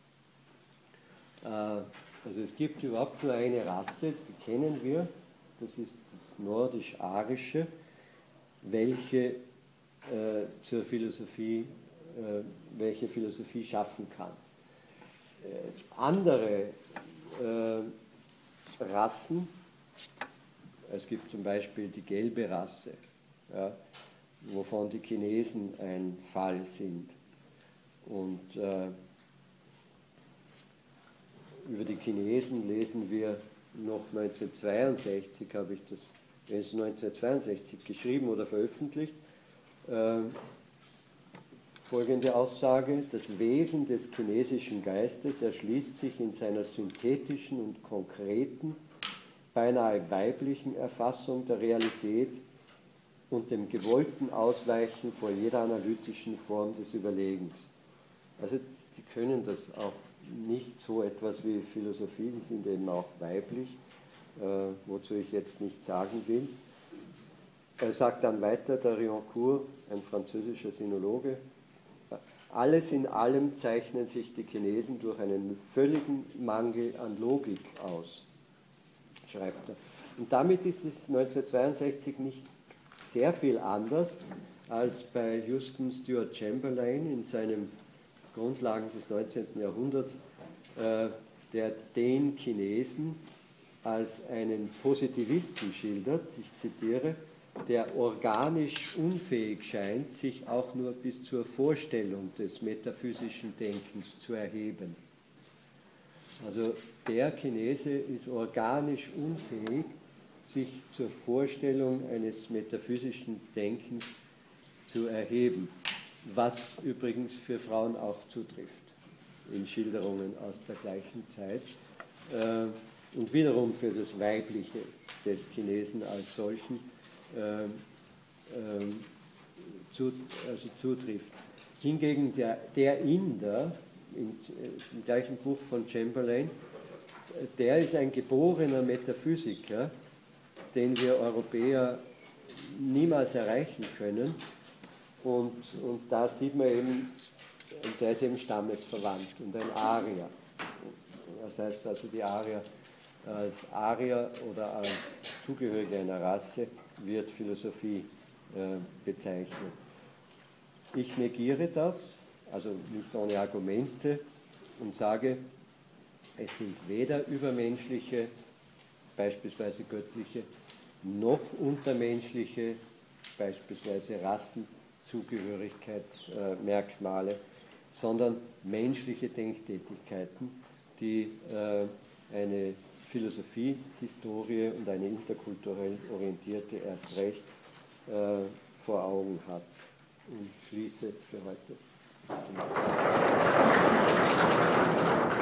Äh, Also es gibt überhaupt nur eine Rasse, die kennen wir, das ist das nordisch-arische, welche äh, zur Philosophie, äh, welche Philosophie schaffen kann. Äh, andere äh, Rassen, es gibt zum Beispiel die gelbe Rasse, ja, wovon die Chinesen ein Fall sind. Und äh, über die Chinesen lesen wir noch neunzehnhundertzweiundsechzig, habe ich das, das ist neunzehnhundertzweiundsechzig geschrieben oder veröffentlicht, äh, folgende Aussage: Das Wesen des chinesischen Geistes erschließt sich in seiner synthetischen und konkreten, beinahe weiblichen Erfassung der Realität und dem gewollten Ausweichen vor jeder analytischen Form des Überlegens. Also Sie können das auch nicht so etwas wie Philosophie, die sind eben auch weiblich, äh, wozu ich jetzt nichts sagen will. Er sagt dann weiter, der Riencourt, ein französischer Sinologe, alles in allem zeichnen sich die Chinesen durch einen völligen Mangel an Logik aus, schreibt er. Und damit ist es neunzehnhundertzweiundsechzig nicht sehr viel anders als bei Houston Stuart Chamberlain in seinem Grundlagen des neunzehnten Jahrhunderts, äh, der den Chinesen als einen Positivisten schildert, ich zitiere, der organisch unfähig scheint, sich auch nur bis zur Vorstellung des metaphysischen Denkens zu erheben. Also der Chinese ist organisch unfähig, sich zur Vorstellung eines metaphysischen Denkens zu erheben, was übrigens für Frauen auch zutrifft, in Schilderungen aus der gleichen Zeit, äh, und wiederum für das Weibliche des Chinesen als solchen äh, äh, zu, also zutrifft. Hingegen der, der Inder, in, im gleichen Buch von Chamberlain, der ist ein geborener Metaphysiker, den wir Europäer niemals erreichen können. Und, und da sieht man eben, und der ist eben stammesverwandt und ein Arier. Das heißt also, die Arier als Arier oder als Zugehörige einer Rasse wird Philosophie äh, bezeichnet. Ich negiere das, also nicht ohne Argumente, und sage, es sind weder übermenschliche, beispielsweise göttliche, noch untermenschliche, beispielsweise Rassenzugehörigkeitsmerkmale, sondern menschliche Denktätigkeiten, die äh, eine Philosophie, Historie und eine interkulturell orientierte erst recht äh, vor Augen hat. Und schließe für heute.